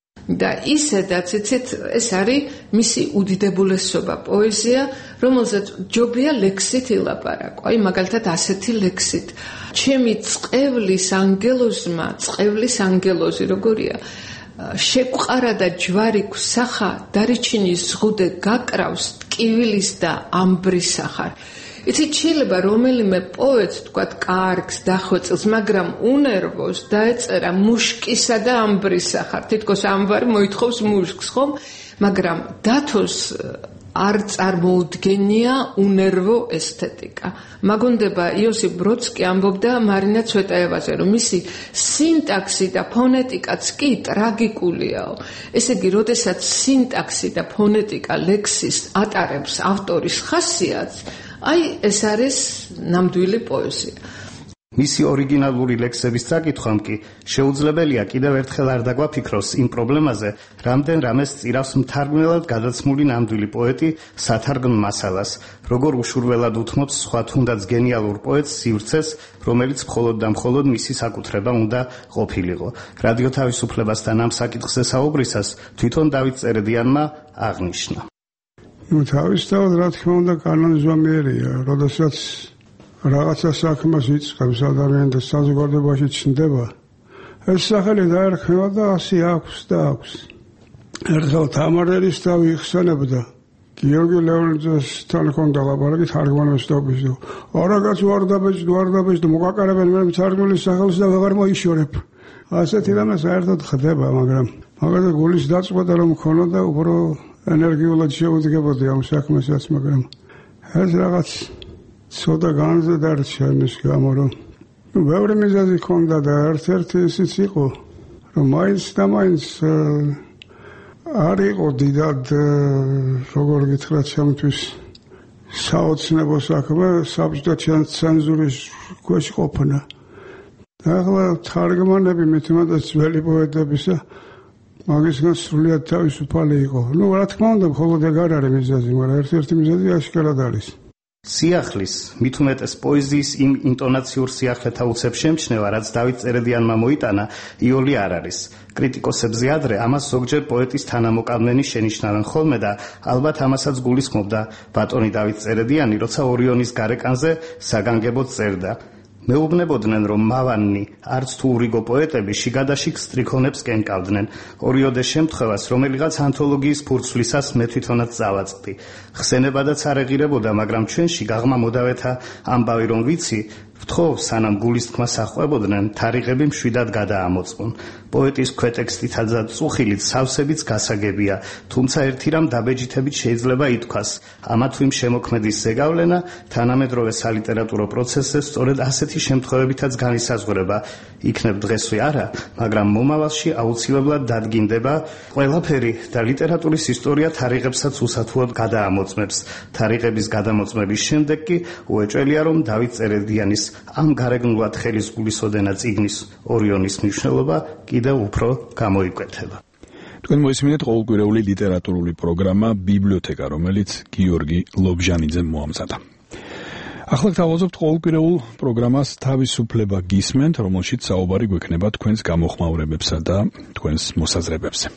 და ისედაც იცით ეს არის მისი უდიდებულესობა პოეზია, რომელზეც ჯობია ლექსით ილაპარაკო. აი მაგალითად ასეთი ლექსით. ჩემი წყევლის ანგელოზმა, წყევლის ანგელოზი როგორია? შეკვყარა და ჯვარი გვსახა, დარიჩინის ზღუდე გაკრავს ტკივილის და ამბრის სახარ. იცით შეიძლება რომელიმე პოეტს თქვათ კარგს დახვეწილს, მაგრამ უნერვოს დაეწერა მუშკისა და ამბრის სახარ. თითქოს ამბარი მოითხოვს მუშკს, ხომ? მაგრამ დათოს არ წარმოუდგენია უნერვო ესთეტიკა. მაგონდება იოსიფ ბროდსკი ამბობდა მარინა ცვეტაევაზე, რომ მისი სინტაქსი და ფონეტიკაც კი ტრაგიკულიაო. ესე იგი, როდესაც სინტაქსი და ფონეტიკა ლექსის ატარებს ავტორის ხასიათს, აი ეს არის ნამდვილი პოეზია. მისი ორიგინალური ლექსების წაკითხვამ კი შეუძლებელია კიდევ ერთხელ არ დაგვაფიქროს იმ პრობლემაზე, რამდენ რამეს წირავს მთარგმნელად გადაცმული ნამდვილი პოეტი სათარგმნ მასალას, როგორ უშურველად უთმობს სხვა თუნდაც გენიალურ პოეტს სივრცეს, რომელიც მხოლოდ და მხოლოდ მისი საკუთრება უნდა ყოფილიყო. რადიო თავისუფლებასთან ამ საკითხზე საუბრისას თვითონ დავით წერედიანმა აღნიშნა. ნუ თავისთავად რა თქმა უნდა კანონიზმიერია, როდესაც რაღაცა საქმეს იწყებს ადამიანი და საზოგადოებაში ჩნდება, ეს სახელი დაერქმევა და ასე აქვს და აქვს. ერთხელ თამარელის თავი იხსენებდა, გიორგი ლეონიძესთან ჰქონდა ლაპარაკი თარგმანებისთვის. არაგაც ვარდაბეჭდ, ვარდაბეჭდ მოგაკარებენ მე თარგმნის სახელს და ვეღარ მოიშორებ. ასეთი რამე საერთოდ ხდება, მაგრამ მაგალითად გულის დაწვა და რომ მქონოდა უფრო ენერგიულად შეუდგებოდი ამ საქმესაც, მაგრამ ეს რაღაც ცოტა განზე დარჩა იმის გამო, რომ ბევრი მიზეზი ჰქონდა და ერთ-ერთი ისიც იყო, რომ მაინც და მაინც არ იყო დიდად, როგორ გითხრათ, ჩემთვის საოცნებო საქმე საბჭოთა ცენზურის ქვეშ ყოფნა. ახლა თარგმანები მithumetes ძველი პოეტებისა მაგისგან სრულიად თავისუფალი იყო. ნუ რა თქმა უნდა, მხოლოდ ეგ არ არის მიზეზი, მაგრამ ერთ-ერთი მიზეზი აშკარად არის. სიახლის, მით უმეტეს პოეზიის იმ ინტონაციურ სიახლეთა უცებ შემჩნევა, რაც დავით წერედიანმა მოიტანა, იოლი არ არის. კრიტიკოსებზე ადრე ამას ზოგჯერ პოეტის თანამოკამლენი შენიშნავენ ხოლმე და ალბათ ამასაც გულისხმობდა ბატონი დავით წერედიანი, როცა ორიონის გარეკანზე საგანგებოდ წერდა. მეუბნებოდნენ, რომ მავანნი, არც თუ ურიგო პოეტები შიგადაშიგ სტრიქონებს კენკავდნენ. ორიოდე შემთხვევას, რომელიღაც ანთოლოგიის ფურცვლისას მე თვითონაც წავაწყდი. ხსენებადაც არ ეღირებოდა, მაგრამ ჩვენში გაღმა მოდავეთა ამბავი რომ ვიცი, ვთხოვ, სანამ გულის თქმა სახვებოდნენ, თარიღები მშვიდად გადაამოწმონ. პოეტის ქვეტექსტითა და წუხილით სავსებიც გასაგებია, თუმცა ერთი რამ დაბეჯითებით შეიძლება ითქვას, ამა თუ იმ შემოქმედის ზეგავლენა თანამედროვე სალიტერატურო პროცესზე სწორედ ასეთი შემთხვევებითაც განისაზღვრება, იქნებ დღესვე არა, მაგრამ მომავალში აუცილებლად დადგინდება ყველაფერი და ლიტერატურის ისტორია თარიღებსაც უსათუოდ გადაამოწმებს. თარიღების გადამოწმების შემდეგ კი უეჭველია, რომ დავით წერედიანის ამ გარეგნულად ხელისგულისოდენა წიგნის ორიონის მნიშვნელობა კიდევ უფრო გამოიკვეთება. თქვენ მოისმინეთ ყოველკვირეული ლიტერატურული პროგრამა ბიბლიოთეკა, რომელიც გიორგი ლობჟანიძემ მოამზადა. ახლა გთავაზობთ ყოველკვირეულ პროგრამას თავისუფლება გისმენთ, რომელშიც საუბარი გვექნება თქვენს გამოხმაურებებსა და თქვენს მოსაზრებებზე.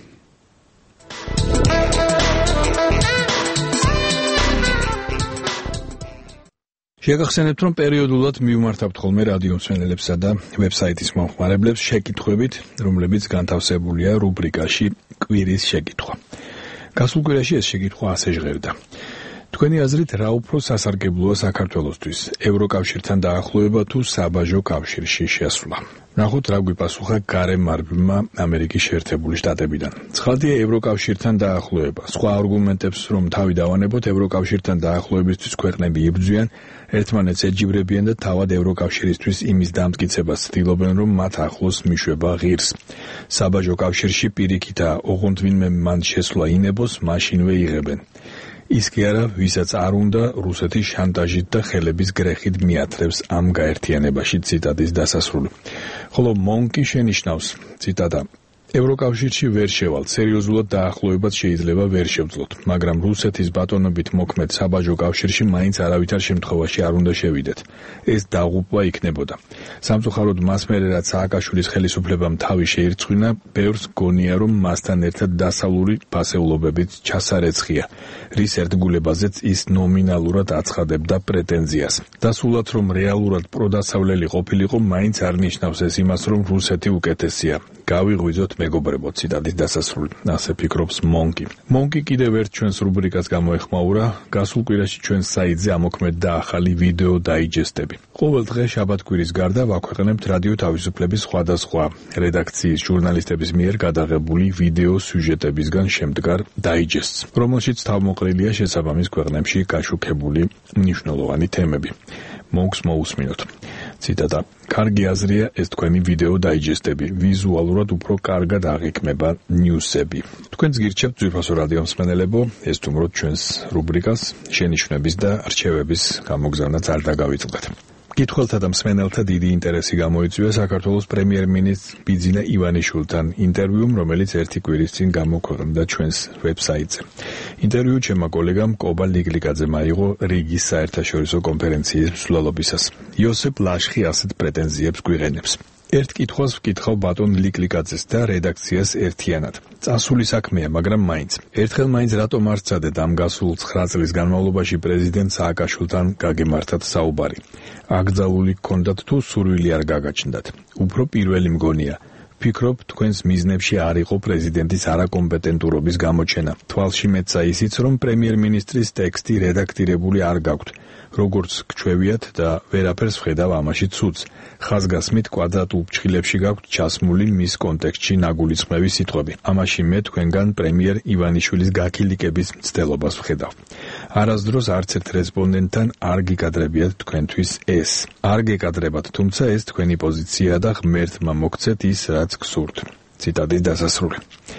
შეგახსენებთ, რომ პერიოდულად მივმართავთ ხოლმე რადიო მსმენელებსა და ვებსაიტის მომხმარებლებს შეკითხვებით, რომლებიც განთავსებულია რუბრიკაში კვირის შეკითხვა. გასულ კვირაში ეს შეკითხვა ასე ჟღერდა. თქვენი აზრით, რა უფრო სასარგებლოა საქართველოსთვის, ევროკავშირთან დაახლოება თუ საბაჟო კავშირში შესვლა? ნახოთ, რა გვიპასუხა გარემარბმა ამერიკის შეერთებული შტატებიდან. ცხადია, ევროკავშირთან დაახლოება. სხვა არგუმენტებს რომ თავი დავანებოთ, ევროკავშირთან დაახლოებისთვის ქვეყნები იბრძვიან, ერთმანეთს ეჯიბრებიან და თავად ევროკავშირისთვის იმის დამტკიცებას ცდილობენ, რომ მათ ახლოს მიშვება ღირს. საბაჟო კავშირში პირიქითა, ოღონდ ვინმე მან შესვლა ინებოს, მაშინვე იღებენ. ის კი არა, ვისაც არ უნდა, რუსეთის შანტაჟით და ხელების გრეხით მიათრევს ამ გაერთიანებაში, ციტატის დასასრული. ხოლო მონკი შენიშნავს, ციტატა, ევროკავშირში ვერ შევალ, სერიოზულად დაახლოებაც შეიძლება ვერ შევძლოთ, მაგრამ რუსეთის ბატონობით მოქმედ საბაჟო კავშირში მაინც არავითარ შემთხვევაში არ უნდა შევიდეთ. ეს დაღუპვა იქნებოდა. სამწუხაროდ მას მერე რაც სააკაშვილის ხელისუფლებამ თავი შეირწყვინა, ბევრს გონია, რომ მასთან ერთად დასავლური ფასეულობებით ჩასარეცხია, რის ერთგულებაზეც ის ნომინალურად აცხადებდა პრეტენზიას. დასულად რომ რეალურად პროდასავლელი ყოფილიყო, მაინც არ ნიშნავს ეს იმას, რომ რუსეთი უკეთესია. გავიღვიძოთ მეგობრებო, ციტატის დასასრული, ასე ფიქრობს მონკი. მონკი კიდევ ერთ ჩვენს რუბრიკას გამოეხმაურა, გასულ კვირაში ჩვენს საიტზე ამოქმედდა ახალი ვიდეო დაიჯესტები. ყოველ დღე შაბათ-კვირის გარდა ვაქვეყნებთ რადიო თავისუფლების სხვადასხვა redakcიის ჟურნალისტების მიერ გადაღებული ვიდეო სიუჟეტებისგან შემდგარ დაიჯესტს, რომელშიც თავმოყრილია შესაბამის ქვეყნებში გაშუქებული მნიშვნელოვანი თემები. მონკს მოусმინოთ. ციტატა, კარგი აზრია ეს თქვენი ვიდეო დაიჯესტები, ვიზუალურად უფრო კარგად აღიქმება ნიუსები. თქვენს გირჩევთ ძვირფასო რადიო მსმენელებო, ესტუმროთ ჩვენს რუბრიკას, შენიშვნების და რჩევების გამოგზავნაც არ დაგავიწყდეთ. მკითხველთა და მსმენელთა დიდი ინტერესი გამოიწვია საქართველოს პრემიერ-მინისტრ ბიძინა ივანიშვილთან ინტერვიუმ, რომელიც ერთი კვირის წინ გამოქვეყნდა ჩვენს ვებსაიტზე. ინტერვიუ ჩემმა კოლეგამ კობა ლიგლიკაძემ აიღო რიგის საერთაშორისო კონფერენციის მსვლელობისას. იოსებ ლაშხი ასეთ პრეტენზიებს გვიყენებს. ერთ კითხვას ვკითხავ ბატონ ლიგლიკაძეს და რედაქციას ერთიანად. წასული საქმეა, მაგრამ მაინც. ერთხელ მაინც რატომ არ სცადეთ ამ გასულ ცხრა წლის განმავლობაში პრეზიდენტ სააკაშვილთან გაგემართათ საუბარი? აკრძალული გქონდათ თუ სურვილი არ გაგაჩნდათ? უფრო პირველი მგონია. ვფიქრობ, თქვენს მიზნებში არ იყო პრეზიდენტის არაკომპეტენტურობის გამოჩენა. თვალში მეცა ისიც, რომ პრემიერ-მინისტრის ტექსტი რედაქტირებული არ გაქვთ. როგორც გჩვევიათ და ვერაფერს ვხედავ ამაში ცუდს. ხაზგასმით კვადრატ უბჭხილებში გაქვთ ჩასმული მის კონტექსტში ნაგულისხმევი სიტყვები. ამაში მე თქვენგან პრემიერ ივანიშვილის გაქილიკების მცდელობას ვხედავ. არასდროს არც ერთ რესპონდენტთან არ გიკადრებიათ თქვენთვის ეს. არ გეკადრებათ, თუმცა ეს თქვენი პოზიციაა და ღმერთმა მოგცეთ ის, რაც გსურთ. ციტატის დასასრული.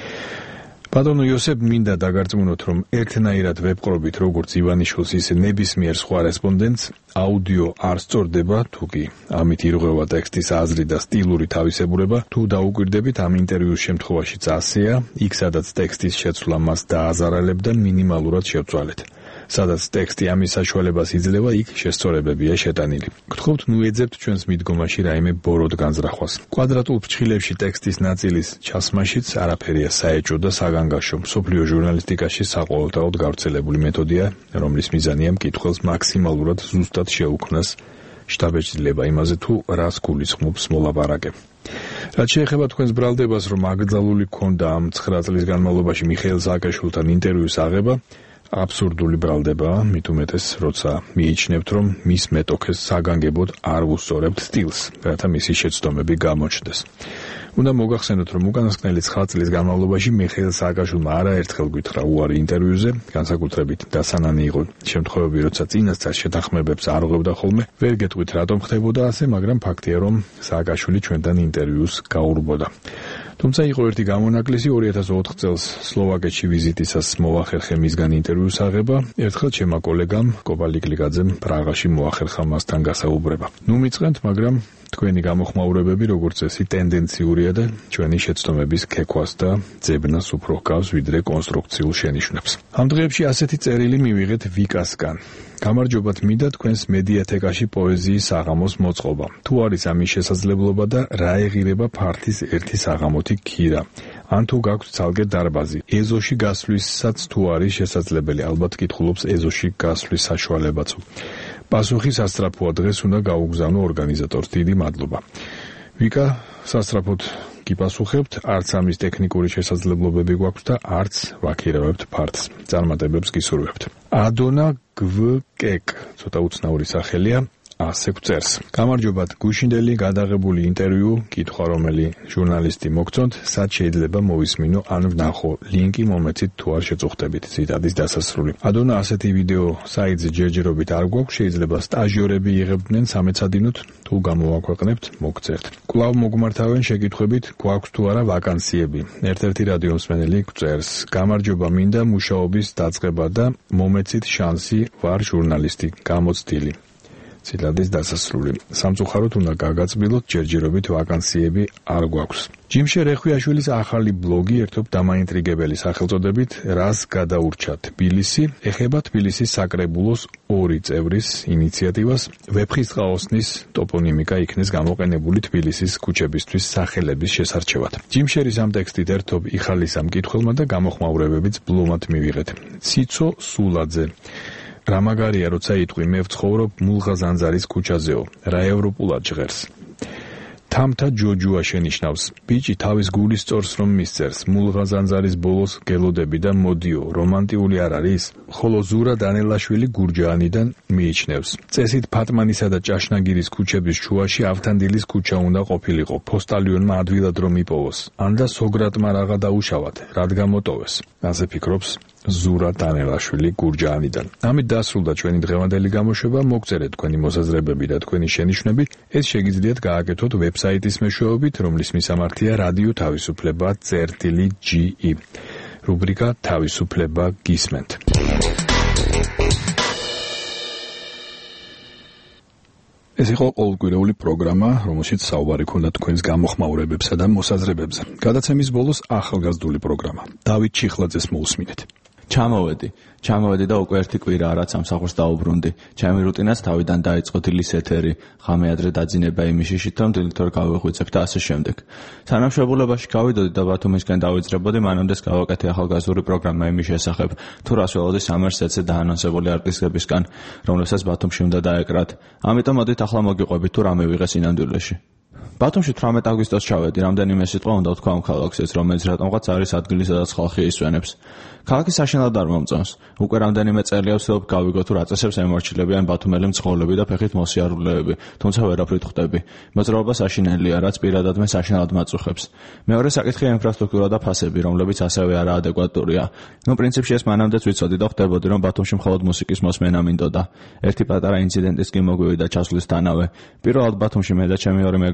ბატონო იოსებ, მინდა დაგარწმუნოთ, რომ ერთნაირად ვებყრობით როგორც ივანიშვილს, ისე ნებისმიერ სხვა რესპონდენტს აუდიო არ სწორდება, თუ კი ამით ირღვევა ტექსტის აზრი და სტილური თავისებურება, თუ დაუკვირდებით ამ ინტერვიუს შემთხვევაშიც ასეა, იქ სადაც ტექსტის შეცვლა მას დააზარალებდა, მინიმალურად შევცვალეთ. სადაც ტექსტი ამის საშუალებას იძლევა, იქ შესწორებებია შეტანილი. გთხოვთ, ნუ ეძებთ ჩვენს მიდგომაში რაიმე ბოროდ განზრახვას. კვადრატულ ფრჩხილებში ტექსტის ნაწილის ჩასმაშიც არაფერია საეჭვო და საგანგაშო. მსოფლიო ჟურნალისტიკაში საყოველთაოდ გავრცელებული მეთოდია, რომლის მიზანია მკითხველს მაქსიმალურად ზუსტად შეუქმნას შთაბეჭდილება იმაზე, თუ რას გულისხმობს მოლაპარაკე. რაც შეეხება თქვენს ბრალდებას, რომ აკრძალული ქონდა ამ ცხრა წლის განმავლობაში მიხეილ სააკაშვილთან ინტერვიუს აღება, აბსურდული ბრალდებაა, მით უმეტეს, როცა მიიჩნევთ, რომ მის მეტოქეს საგანგებოდ არ უსწორებთ სტილს, რათა მისი შეცდომები გამოჩნდეს. უნდა მოგახსენოთ, რომ უკანასკნელი ცხრა წლის განმავლობაში მიხეილ სააკაშვილმა არაერთხელ გითხრა უარი ინტერვიუზე, განსაკუთრებით დასანანი იყო შემთხვევები, როცა წინასწარ შეთანხმებებს არ ღვევდა ხოლმე. ვერ გეტყვით, რატომ ხდებოდა ასე, მაგრამ ფაქტია, რომ სააკაშვილი ჩვენთან ინტერვიუს გაურბოდა. თუმცა იყო ერთი გამონაკლისი ორი ათას ოთხ წელს სლოვაკეთში ვიზიტისას მოახერხე მისგან ინტერვიუს აღება. ერთხელ ჩემმა კოლეგამ კოპალიკლიგაძემ პრაღაში მოახერხა მასთან გასაუბრება. ნუ მიწყენთ, მაგრამ თქვენი გამოხმაურებები როგორც წესი ტენდენციურია და ჩვენი შეცდომების ქექვას და ძებნას უფრო ჰგავს ვიდრე კონსტრუქციულ შენიშვნებს. ამ დღეებში ასეთი წერილი მივიღეთ ვიკასგან. გამარჯობათ მინდა თქვენს მედიათეკაში პოეზიის საღამოს მოწყობა. თუ არის ამის შესაძლებლობა და რა ეღირება ფართის ერთი საღამოთი ქირა. ან თუ გაქვთ ცალკე დარბაზი. ეზოში გასვლისსაც თუ არის შესაძლებელი, ალბათ კითხულობს ეზოში გასვლის საშუალებაც. პასუხი სასწრაფოა, დღეს უნდა გაუგზავნო ორგანიზატორს. დიდი მადლობა. ვიკა, სასწრაფოდ გიპასუხებთ, არც ამის ტექნიკური შესაძლებლობები გვაქვს და არც ვაქირავებთ ფართს. წარმატებებს გისურვებთ. ადონა გვკეკ, ცოტა უცნაური სახელია. ასე გვწერს. გამარჯობათ, გუშინდელი გადაღებული ინტერვიუ, კითხვა რომელი ჟურნალისტი მოგწონთ, სად შეიძლება მოვისმინო ან ვნახო, ლინკი მომეცით თუ არ შეწუხდებით. ციტატის დასასრული. ადონა, ასეთი ვიდეო საიტზე ჯერჯერობით არ გვაქვს, შეიძლება სტაჟიორები იღებდნენ სამეცადინოთ, თუ გამოვაქვეყნებთ, მოგწერთ. კვლავ მოგმართავენ შეკითხვებით, გვაქვს თუ არა ვაკანსიები. ერთ-ერთი რადიო მსმენელი გვწერს. გამარჯობა, მინდა მუშაობის დაწყება და მომეცით შანსი, ვარ ჟურნალისტი, გამოცდილი. ციტატის დასასრული. სამწუხაროდ უნდა გაგაწბილოთ, ჯერჯერობით ვაკანსიები არ გვაქვს. ჯიმშე რეხვიაშვილის ახალი ბლოგი ერთობ დამაინტრიგებელი სახელწოდებით რას გადაურჩა თბილისი, ეხება თბილისის საკრებულოს ორი წევრის ინიციატივას, ვეფხისტყაოსნის ტოპონიმიკა იქნეს გამოყენებული თბილისის ქუჩებისთვის სახელების შესარჩევად. ჯიმშერის ამ ტექსტით ერთობ იხალისა მკითხველმა და გამოხმაურებებიც ბლომად მივიღეთ. ციცო სულაძე. რა მაგარია, როცა იტყვი მე ვცხოვრობ მულღაზანძარის ქუჩაზეო, რა ევროპულად ჟღერს. თამთა ჯოჯუა შენიშნავს. ბიჭი თავის გულის წორს რომ მისწერს, მულღაზანძარის ბოლოს გელოდები და მოდიო, რომანტიული არ არის? ხოლო ზურა დანელაშვილი გურჯაანიდან მიიჩნევს. წესით ფატმანისა და ჭაშნაგირის ქუჩების შუაში ავთანდილის ქუჩა უნდა ყოფილიყო, პოსტალიონმა ადვილად რომ იპოვოს. ან და სოგრატმა რაღა დაუშავათ, რად გამოტოვეს. ასე ფიქრობს ზურა დანელაშვილი გურჯაანიდან. ამით დასრულდა ჩვენი დღევანდელი გამოშვება. მოგწერეთ თქვენი მოსაზრებები და თქვენი შენიშვნები. ეს შეგიძლიათ გააკეთოთ ვებსაიტის მეშვეობით, რომლის მისამართია რადიო თავისუფლება წერტილი ჯი ი. რუბრიკა თავისუფლება გისმენთ. ეს იყო ყოველკვირეული პროგრამა, რომელშიც საუბარი ქონდა თქვენს გამოხმაურებებსა და მოსაზრებებზე. გადაცემის ბოლოს ახალგაზრდული პროგრამა. დავით ჩიხლაძეს მოусმინეთ. ჩამოვედი, ჩამოვედი და უკვე ერთი კვირაა რაც სამსახურს დაუბრუნდი. ჩემი რუტინაც თავიდან დაიწყო დილის ეთერი, ღამე ადრე დაძინება იმის შიშით, რომ დილით ორ გავეღვიძებ და ასე შემდეგ. თანამშრომლობაში გავიდოდი და ბათუმისკენ დავიძრებოდი, მანამდე გავაკეთე ახალგაზრდული პროგრამა იმის შესახებ, თუ რას ველოდი სამერსეთზე დაანონსებული არტისტებისგან, რომლებსაც ბათუმში უნდა დაეკრათ. ამიტომ მოდით ახლა მოგიყვებით თუ რა მივიღე სინამდვილეში. ბათუმში თვრამეტ აგვისტოს ჩავედი, რამდენიმე სიტყვა უნდა ვთქვა ამ ქალაქზეც, რომელიც რატომღაც არის ადგილი, სადაც ხალხი ისვენებს. ქალაქი საშინლად არ მომწონს. უკვე რამდენიმე წელია ვცდილობ გავიგო თუ რა წესებს ემორჩილებიან ბათუმელი მძღოლები და ფეხით მოსიარულეები, თუმცა ვერაფრით ხვდები. მოძრაობა საშინელია, რაც პირადად მე საშინლად მაწუხებს. მეორე საკითხია ინფრასტრუქტურა და ფასები, რომლებიც ასევე არაადეკვატურია. ნუ პრინციპში ეს მანამდეც ვიცოდი და ხვდებოდი, რომ ბათუმში მხოლოდ მუსიკის მოსმენა მინდოდა. ერთი პატარა ინციდენტის კი მოგვივიდა ჩასვლისთანავე. პირველად ბათუმში მე და ჩემი ორი მეგობარი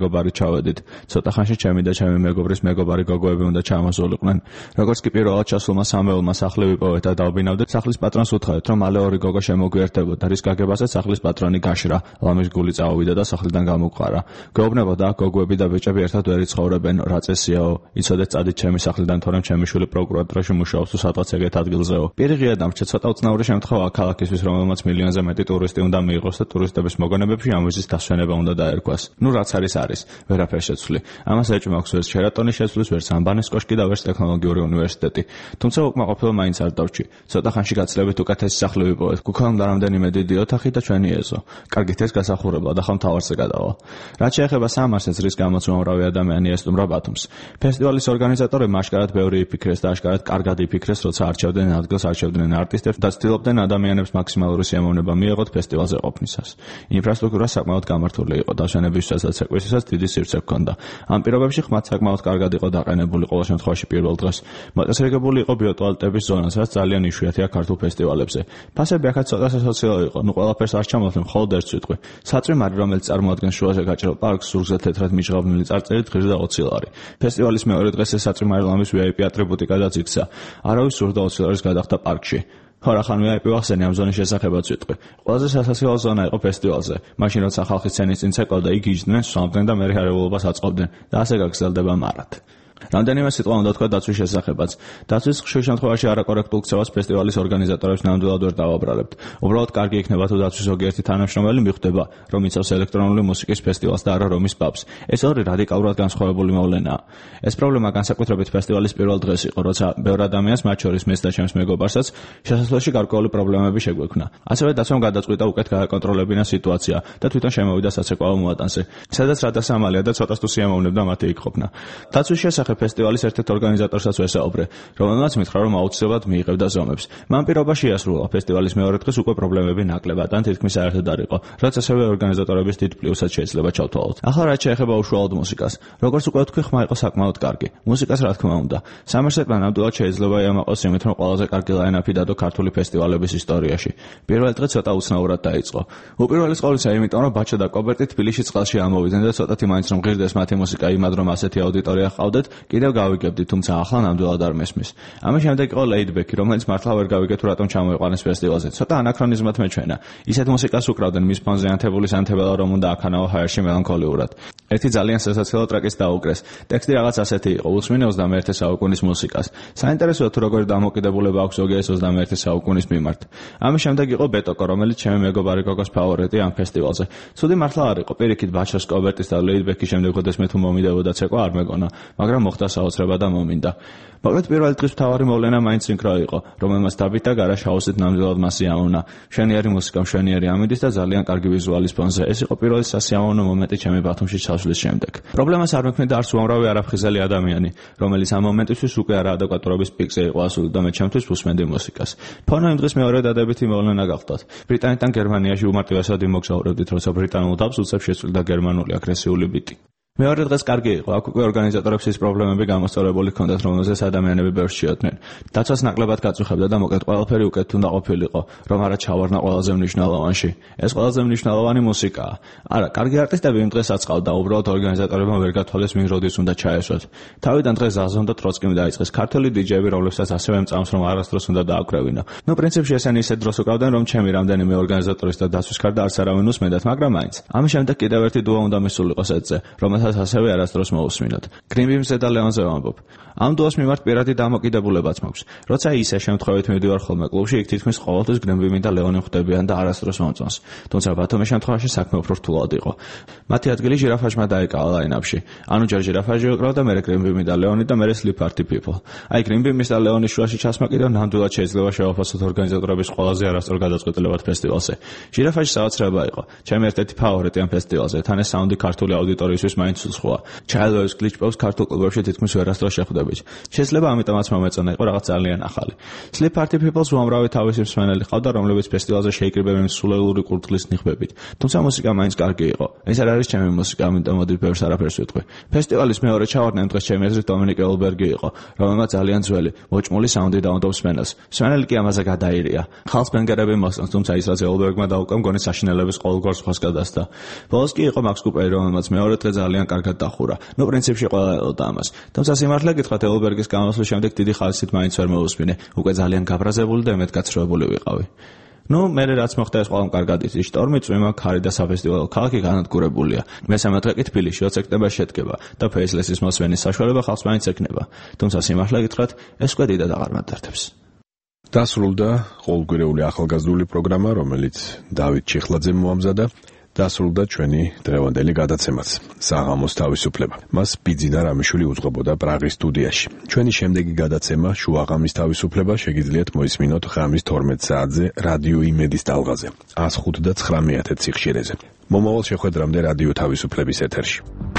მეგობარი ჩავედით. Ცოტა ხანში ჩემი და ჩემი მეგობრის მეგობარი გოგოები უნდა ჩამოსულიყვნენ. Როგორც კი პირველად ჩასულმა სამეულმა სახლი ვიპოვეთ და დავბინავდით, სახლის პატრონს უთხოვეთ, რომ მალე ორი გოგო შემოგვიერთებოდა, რის გაგებასაც სახლის პატრონი გაშრა, ლამის გული წავიდა და სახლიდან გამოგვყარა. Გვეუბნებოდა, აქ გოგოები და ბიჭები ერთად ვერ იცხოვრებენ, რა წესიაო. იცოდეთ წადით ჩემი სახლიდან, თორემ ჩემი შვილი პროკურატურაში მუშაობს თუ სადღაც ეგეთ ადგილზეო. პირიღია დამრჩა ცოტა უცნაური შემთხვევაა ქალაქისთვის, რომელმაც მილიონზე მეტი ტურისტი უნდა მიიღოს და ტურისტების მოგონებებში ამ ვიზის დასვენება უნდა დაერქვას. ნუ რაც არის არის, ვერაფერ შეცვლი. ამას ეჭვი მაქვს ვერც შერატონის შეცვლის, ვერც ამბანის კოშკი და ვერც ტექნოლოგიური უნივერსიტეტი. თუმცა უკმაყოფილო მაინც არ დავჭი. ცოტა ხანში გაცილებით უკეთესი სახლი ვიპოვეთ. გვქონდა რამდენიმე დიდი ოთახი და ჩვენი ეზო. კარგით ეს გასახურებლა და ხომ თავარზე გადავალ. რაც შეეხება სამარსებს, რის გამოც უამრავი ადამიანი ესტუმრა ბათუმს. ფესტივალის ორგანიზატორებმა აშკარად ბევრი იფიქრეს და აშკარად კარგად იფიქრეს, როცა არჩევდნენ ადგილს, არჩევდნენ არტისტებს და ცდილობდნენ ადამიანებს მაქსიმალური სიამოვნება მიეღოთ ფესტივალზე ყოფნისას. ინფრასტრუქტურა საკმაოდ გამართული იყო, დაშვენებისთვისაც და ცეკვისთვისაც დიდი სივრცე ჰქონდა. ამ პირობებში ხმაც საკმაოდ კარგად იყო დაყენებული ყოველ შემთხვევაში პირველ დღეს. მოწესრიგებული იყო ბიოტუალეტების ზონა, რაც ძალიან იშვიათია ქართულ ფესტივალებზე. ფასები აქაც ცოტა სასოციო იყო, ნუ ყველაფერს არ ჩამოთვლი, მხოლოდ ერთ სიტყვი. საწვიმარი, რომელიც წარმოადგენს შუაზე გაჭრილ პარკს, ზურგზე თეთრად მიჭღაბნილი წარწერით ღირს და ოცი ლარი. ფესტივალის მეორე დღეს ეს საწვიმარი ლამის ვი აი პი ატრიბუტიკადაც იქცა. არავის ზურგ და ოცი ლარის გადახდა პარკში. ხორახან ვი აი პი ვახსენე ამ ზონის შესახებაც ვიტყვი. ყველაზე სასაცილო ზონა იყო ფესტივალზე. მაშინ როცა ხალხი სცენის წინ ცეკვავდა, იქ იჯდნენ, სვამდნენ და მერე ჰარებულობას აწყობდნენ და ასე გაგრძელდება მარად. რამდენიმე სიტყვა უნდა თქვა დაცვის შესახებაც. დაცვის ხშირ შემთხვევაში არაკორექტულ ქცევას ფესტივალის ორგანიზატორებს ნამდვილად ვერ დავაბრალებთ. უბრალოდ კარგი იქნება თუ დაცვის ზოგიერთი თანამშრომელი მიხვდება, რომ იცავს ელექტრონული მუსიკის ფესტივალს და არა რომის პაბს. ეს ორი რადიკალურად განსხვავებული მოვლენაა. ეს პრობლემა განსაკუთრებით ფესტივალის პირველ დღეს იყო, როცა ბევრ ადამიანს, მათ შორის მეც და ჩემს მეგობარსაც, შესაძლოში გარკვეული პრობლემები შეგვექმნა. ასევე დაცვამ გადაწყვიტა უკეთ გააკონტროლებინა სიტუაცია და თვითონ შემოვიდა საცეკვაო მოატანზე, სადაც რა დასამალია და ცოტას თუ სიამოვნებდა მათი იქ ყოფნა. დაცვის შესახებ ფესტივალის ერთ-ერთ ორგანიზატორსაც ვესაუბრე, რომელმაც მითხრა, რომ აუცილებლად მიიღებდა ზომებს. მან პირობა შეასრულა ფესტივალის მეორე დღეს უკვე პრობლემები ნაკლებად ან თითქმის საერთოდ არ იყო, რაც ასევე ორგანიზატორების დიდ პლუსად შეიძლება ჩავთვალოთ. ახლა რაც შეეხება უშუალოდ მუსიკას, როგორც უკვე ვთქვი, ხმა იყო საკმაოდ კარგი. მუსიკას რა თქმა უნდა. სამარსებმა ნამდვილად შეიძლება იამაყოს იმით, რომ ყველაზე კარგი ლაინაპი დადო ქართული ფესტივალების ისტორიაში. პირველი დღე ცოტა უცნაურად დაიწყო. უპირველეს ყოვლისა, იმიტომ რომ ბაჩა და კობერტი თბილისში წყალში ამოვიდნენ და ცოტათი მაინც რომ ღირდეს მათი მუსიკა იმად, რომ ასეთი აუდიტორია ჰყავდეთ, კიდევ გავიგებდი, თუმცა ახლა ნამდვილად არ მესმის. ამის შემდეგ იყო ლეიდბექი, რომელიც მართლა ვერ გავიგეთ რატომ ჩამოიყვანეს ფესტივალზე. ცოტა ანაქრონიზმად მეჩვენა. ისეთ მუსიკას უკრავდნენ მის ფონზე ანთებული სანთებელა, რომ უნდა აქანაო ჰაერში მელანქოლიურად. ერთი ძალიან სასაცილო ტრეკის დაუკრეს. ტექსტი რაღაც ასეთი იყო: უსმინე ოცდამეერთე საუკუნის მუსიკას. საინტერესოა თუ როგორი დამოკიდებულება აქვს ზოგიერთი ოცდამეერთე საუკუნის მიმართ. ამის შემდეგ იყო ბეტოკო, რომელიც ჩემი მეგობარი გოგოს ფავორიტი ამ ფესტივალზე. ცუდი მართლა არ იყო. პირიქით ბაჩოს, კობერტის და ლეიდბექის შემდეგ ხოდეს მე თუ მომიდევოდა ცეკვა არ მეგონა, მაგრამ მოხდა საოცრება და მომინდა. მოკლედ პირველი დღის მთავარი მოვლენა მაინც სინქრო იყო, რომელმაც დაბით და გარაშაოსით ნამდვილად მასი ამოვნა. მშვენიერი მუსიკა, მშვენიერი ამინდის და ძალიან კარგი ვიზუალის ფონზე. ეს იყო პირველი სასიამოვნო მომენტი ჩემი ბათუმში ჩასვლის შემდეგ. პრობლემას არ მექმნიდა არც უამრავი არაფხიზელი ადამიანი, რომელიც ამ მომენტისთვის უკვე არაადეკვატურობის პიკზე იყო ასული და მე ჩემთვის უსმენდი მუსიკას. ფონო იმ დღის მეორე დადებითი მოვლენა გახდათ. ბრიტანეთთან გერმანიაში უმარტივესად იმოგზაურებდით, როცა ბრიტანულ დაბს უცებ შეცვლიდა გერმანული აგრესიული ბიტი. მეორე დღეს კარგი იყო, აქ უკვე ორგანიზატორებს ის პრობლემები გამოსწორებული ჰქონდათ, რომელზეც ადამიანები ბევრს შეოდნენ. დაცვას ნაკლებად გაწუხებდა და მოკლედ ყველაფერი უკეთ უნდა ყოფილიყო, რომ არა ჩავარნა ყველაზე მნიშვნელოვანში. ეს ყველაზე მნიშვნელოვანი მუსიკაა. არა, კარგი არტისტები იმ დღეს აწყავდა, უბრალოდ ორგანიზატორებმა ვერ გათვალეს მინ როდის უნდა ჩაესვათ. თავიდან დღეს ზაზონ და ტროცკიმ დაიწყეს ქართული დიჯეები, რომლებსაც ასევე მწამს, რომ არასდროს უნდა დააკრევინო. ნუ პრინციპში ესენი ისეთ დროს უკრავდნენ, რომ ჩემი რამდენიმე ორგანიზატორის და დაცვის გარდა არც არავინ უსმენდათ, მაგრამ მაინც. ამის შემდეგ კიდევ ერთი დუო უნდა მისულიყო სეტზე, რომელსაც ასევე არასდროს მოусმინოთ. გრინბიმზე და ლეონზე ვამბობ. ამ დუოს მიმართ პირადი დამოკიდებულებაც მაქვს. როცა ისე შემთხვევით მივდივარ ხოლმე კლუბში, იქ თითქმის ყოველთვის გრინბიმი და ლეონი ხვდებიან და არასდროს მომწონს. თუმცა ბათუმის შემთხვევაში საქმე უფრო რთულად იყო. მათი ადგილი ჟირაფაჟმა დაიკავა ლაინაპში. ანუ ჯერ ჟირაფაჟი უკრავდა, მერე გრინბიმი და ლეონი და მერე sleep party people. აი გრინბიმის და ლეონის შუაში ჩასმა კიდევ ნამდვილად შეიძლება შევაფასოთ ორგანიზატორების ყველაზე არასწორ გადაწყვეტილებად ფესტივალზე. ჟირაფაჟი საოცრება იყო. ჩემი ერთ-ერთი ფავორიტი ამ ფესტივალზე. თან ეს საუნდი ქართული აუდიტორიისთვის მაინც სხვა. ჩაილოვის გლიჩპოს ქართულ კლუბებში თითქმის ვერასდროს შეხვდებით. შეიძლება ამიტომაც მომეწონა იყო რაღაც ძალიან ახალი. Sleep Party People-ს უამრავი თავისი მსმენელი ყავდა, რომლებიც ფესტივალზე შეიკრიბებენ სულელური კურდღლის ნიღბებით. თუმცა მუსიკა მაინც კარგი იყო. ეს არ არის ჩემი მუსიკა, ამიტომ მოდი ბევრს არაფერს ვიტყვი. ფესტივალის მეორე ჩავარდნა იმ დღეს ჩემი აზრით დომინიკ ელბერგი იყო, რომელმაც ძალიან ძველი, მოჭმული საუნდი დაუნდობს მსმენელს. მსმენელი კი ამაზე გადაირია. ხალხს ბენგერები მოსწონს, თუმცა ის რაც ელბერგმა დაუკრა, მგონი საშინელების ყოველგვარ სხვას გადასცა. ბოლოს კი იყო მაქს კუპერი, რომელმაც მეორე დღე ძალიან ძალიან კარგად დახურა. ნუ პრინციპში ყველა ელოდა ამას. თუმცა სიმართლე გითხრათ, ელბერგის გამოსვლის შემდეგ დიდი ხალისით მაინც ვერ მოვუსმინე. უკვე ძალიან გაბრაზებული და ემედგაცრუებული ვიყავი. ნუ მე რაც მოხდა ეს ყველამ კარგად იცი. შტორმი, წვიმა, ქარი და საფესტივალო ქალაქი განადგურებულია. მესამე დღე კი თბილისში ოცი სექტემბერს შედგება და ფეისლესის მოსვენის საშუალება ხალხს მაინც ექნება. თუმცა სიმართლე გითხრათ, ეს უკვე დიდად აღარ მატარდებს. დასრულდა ყოველკვირეული ახალგაზრდული პროგრამა, რომელიც დავით ჩიხლაძემ მოამზადა. დასრულდა ჩვენი დღევანდელი გადაცემაც საღამოს თავისუფლება. მას ბიძინა რამიშვილი უძღვებოდა პრაღის სტუდიაში. ჩვენი შემდეგი გადაცემა შუაღამის თავისუფლება შეგიძლიათ მოისმინოთ ღამის თორმეტ საათზე რადიო იმედის ტალღაზე. ას ხუთი და ცხრამეტ სიხშირეზე. მომავალ შეხვედრამდე რადიო თავისუფლების ეთერში.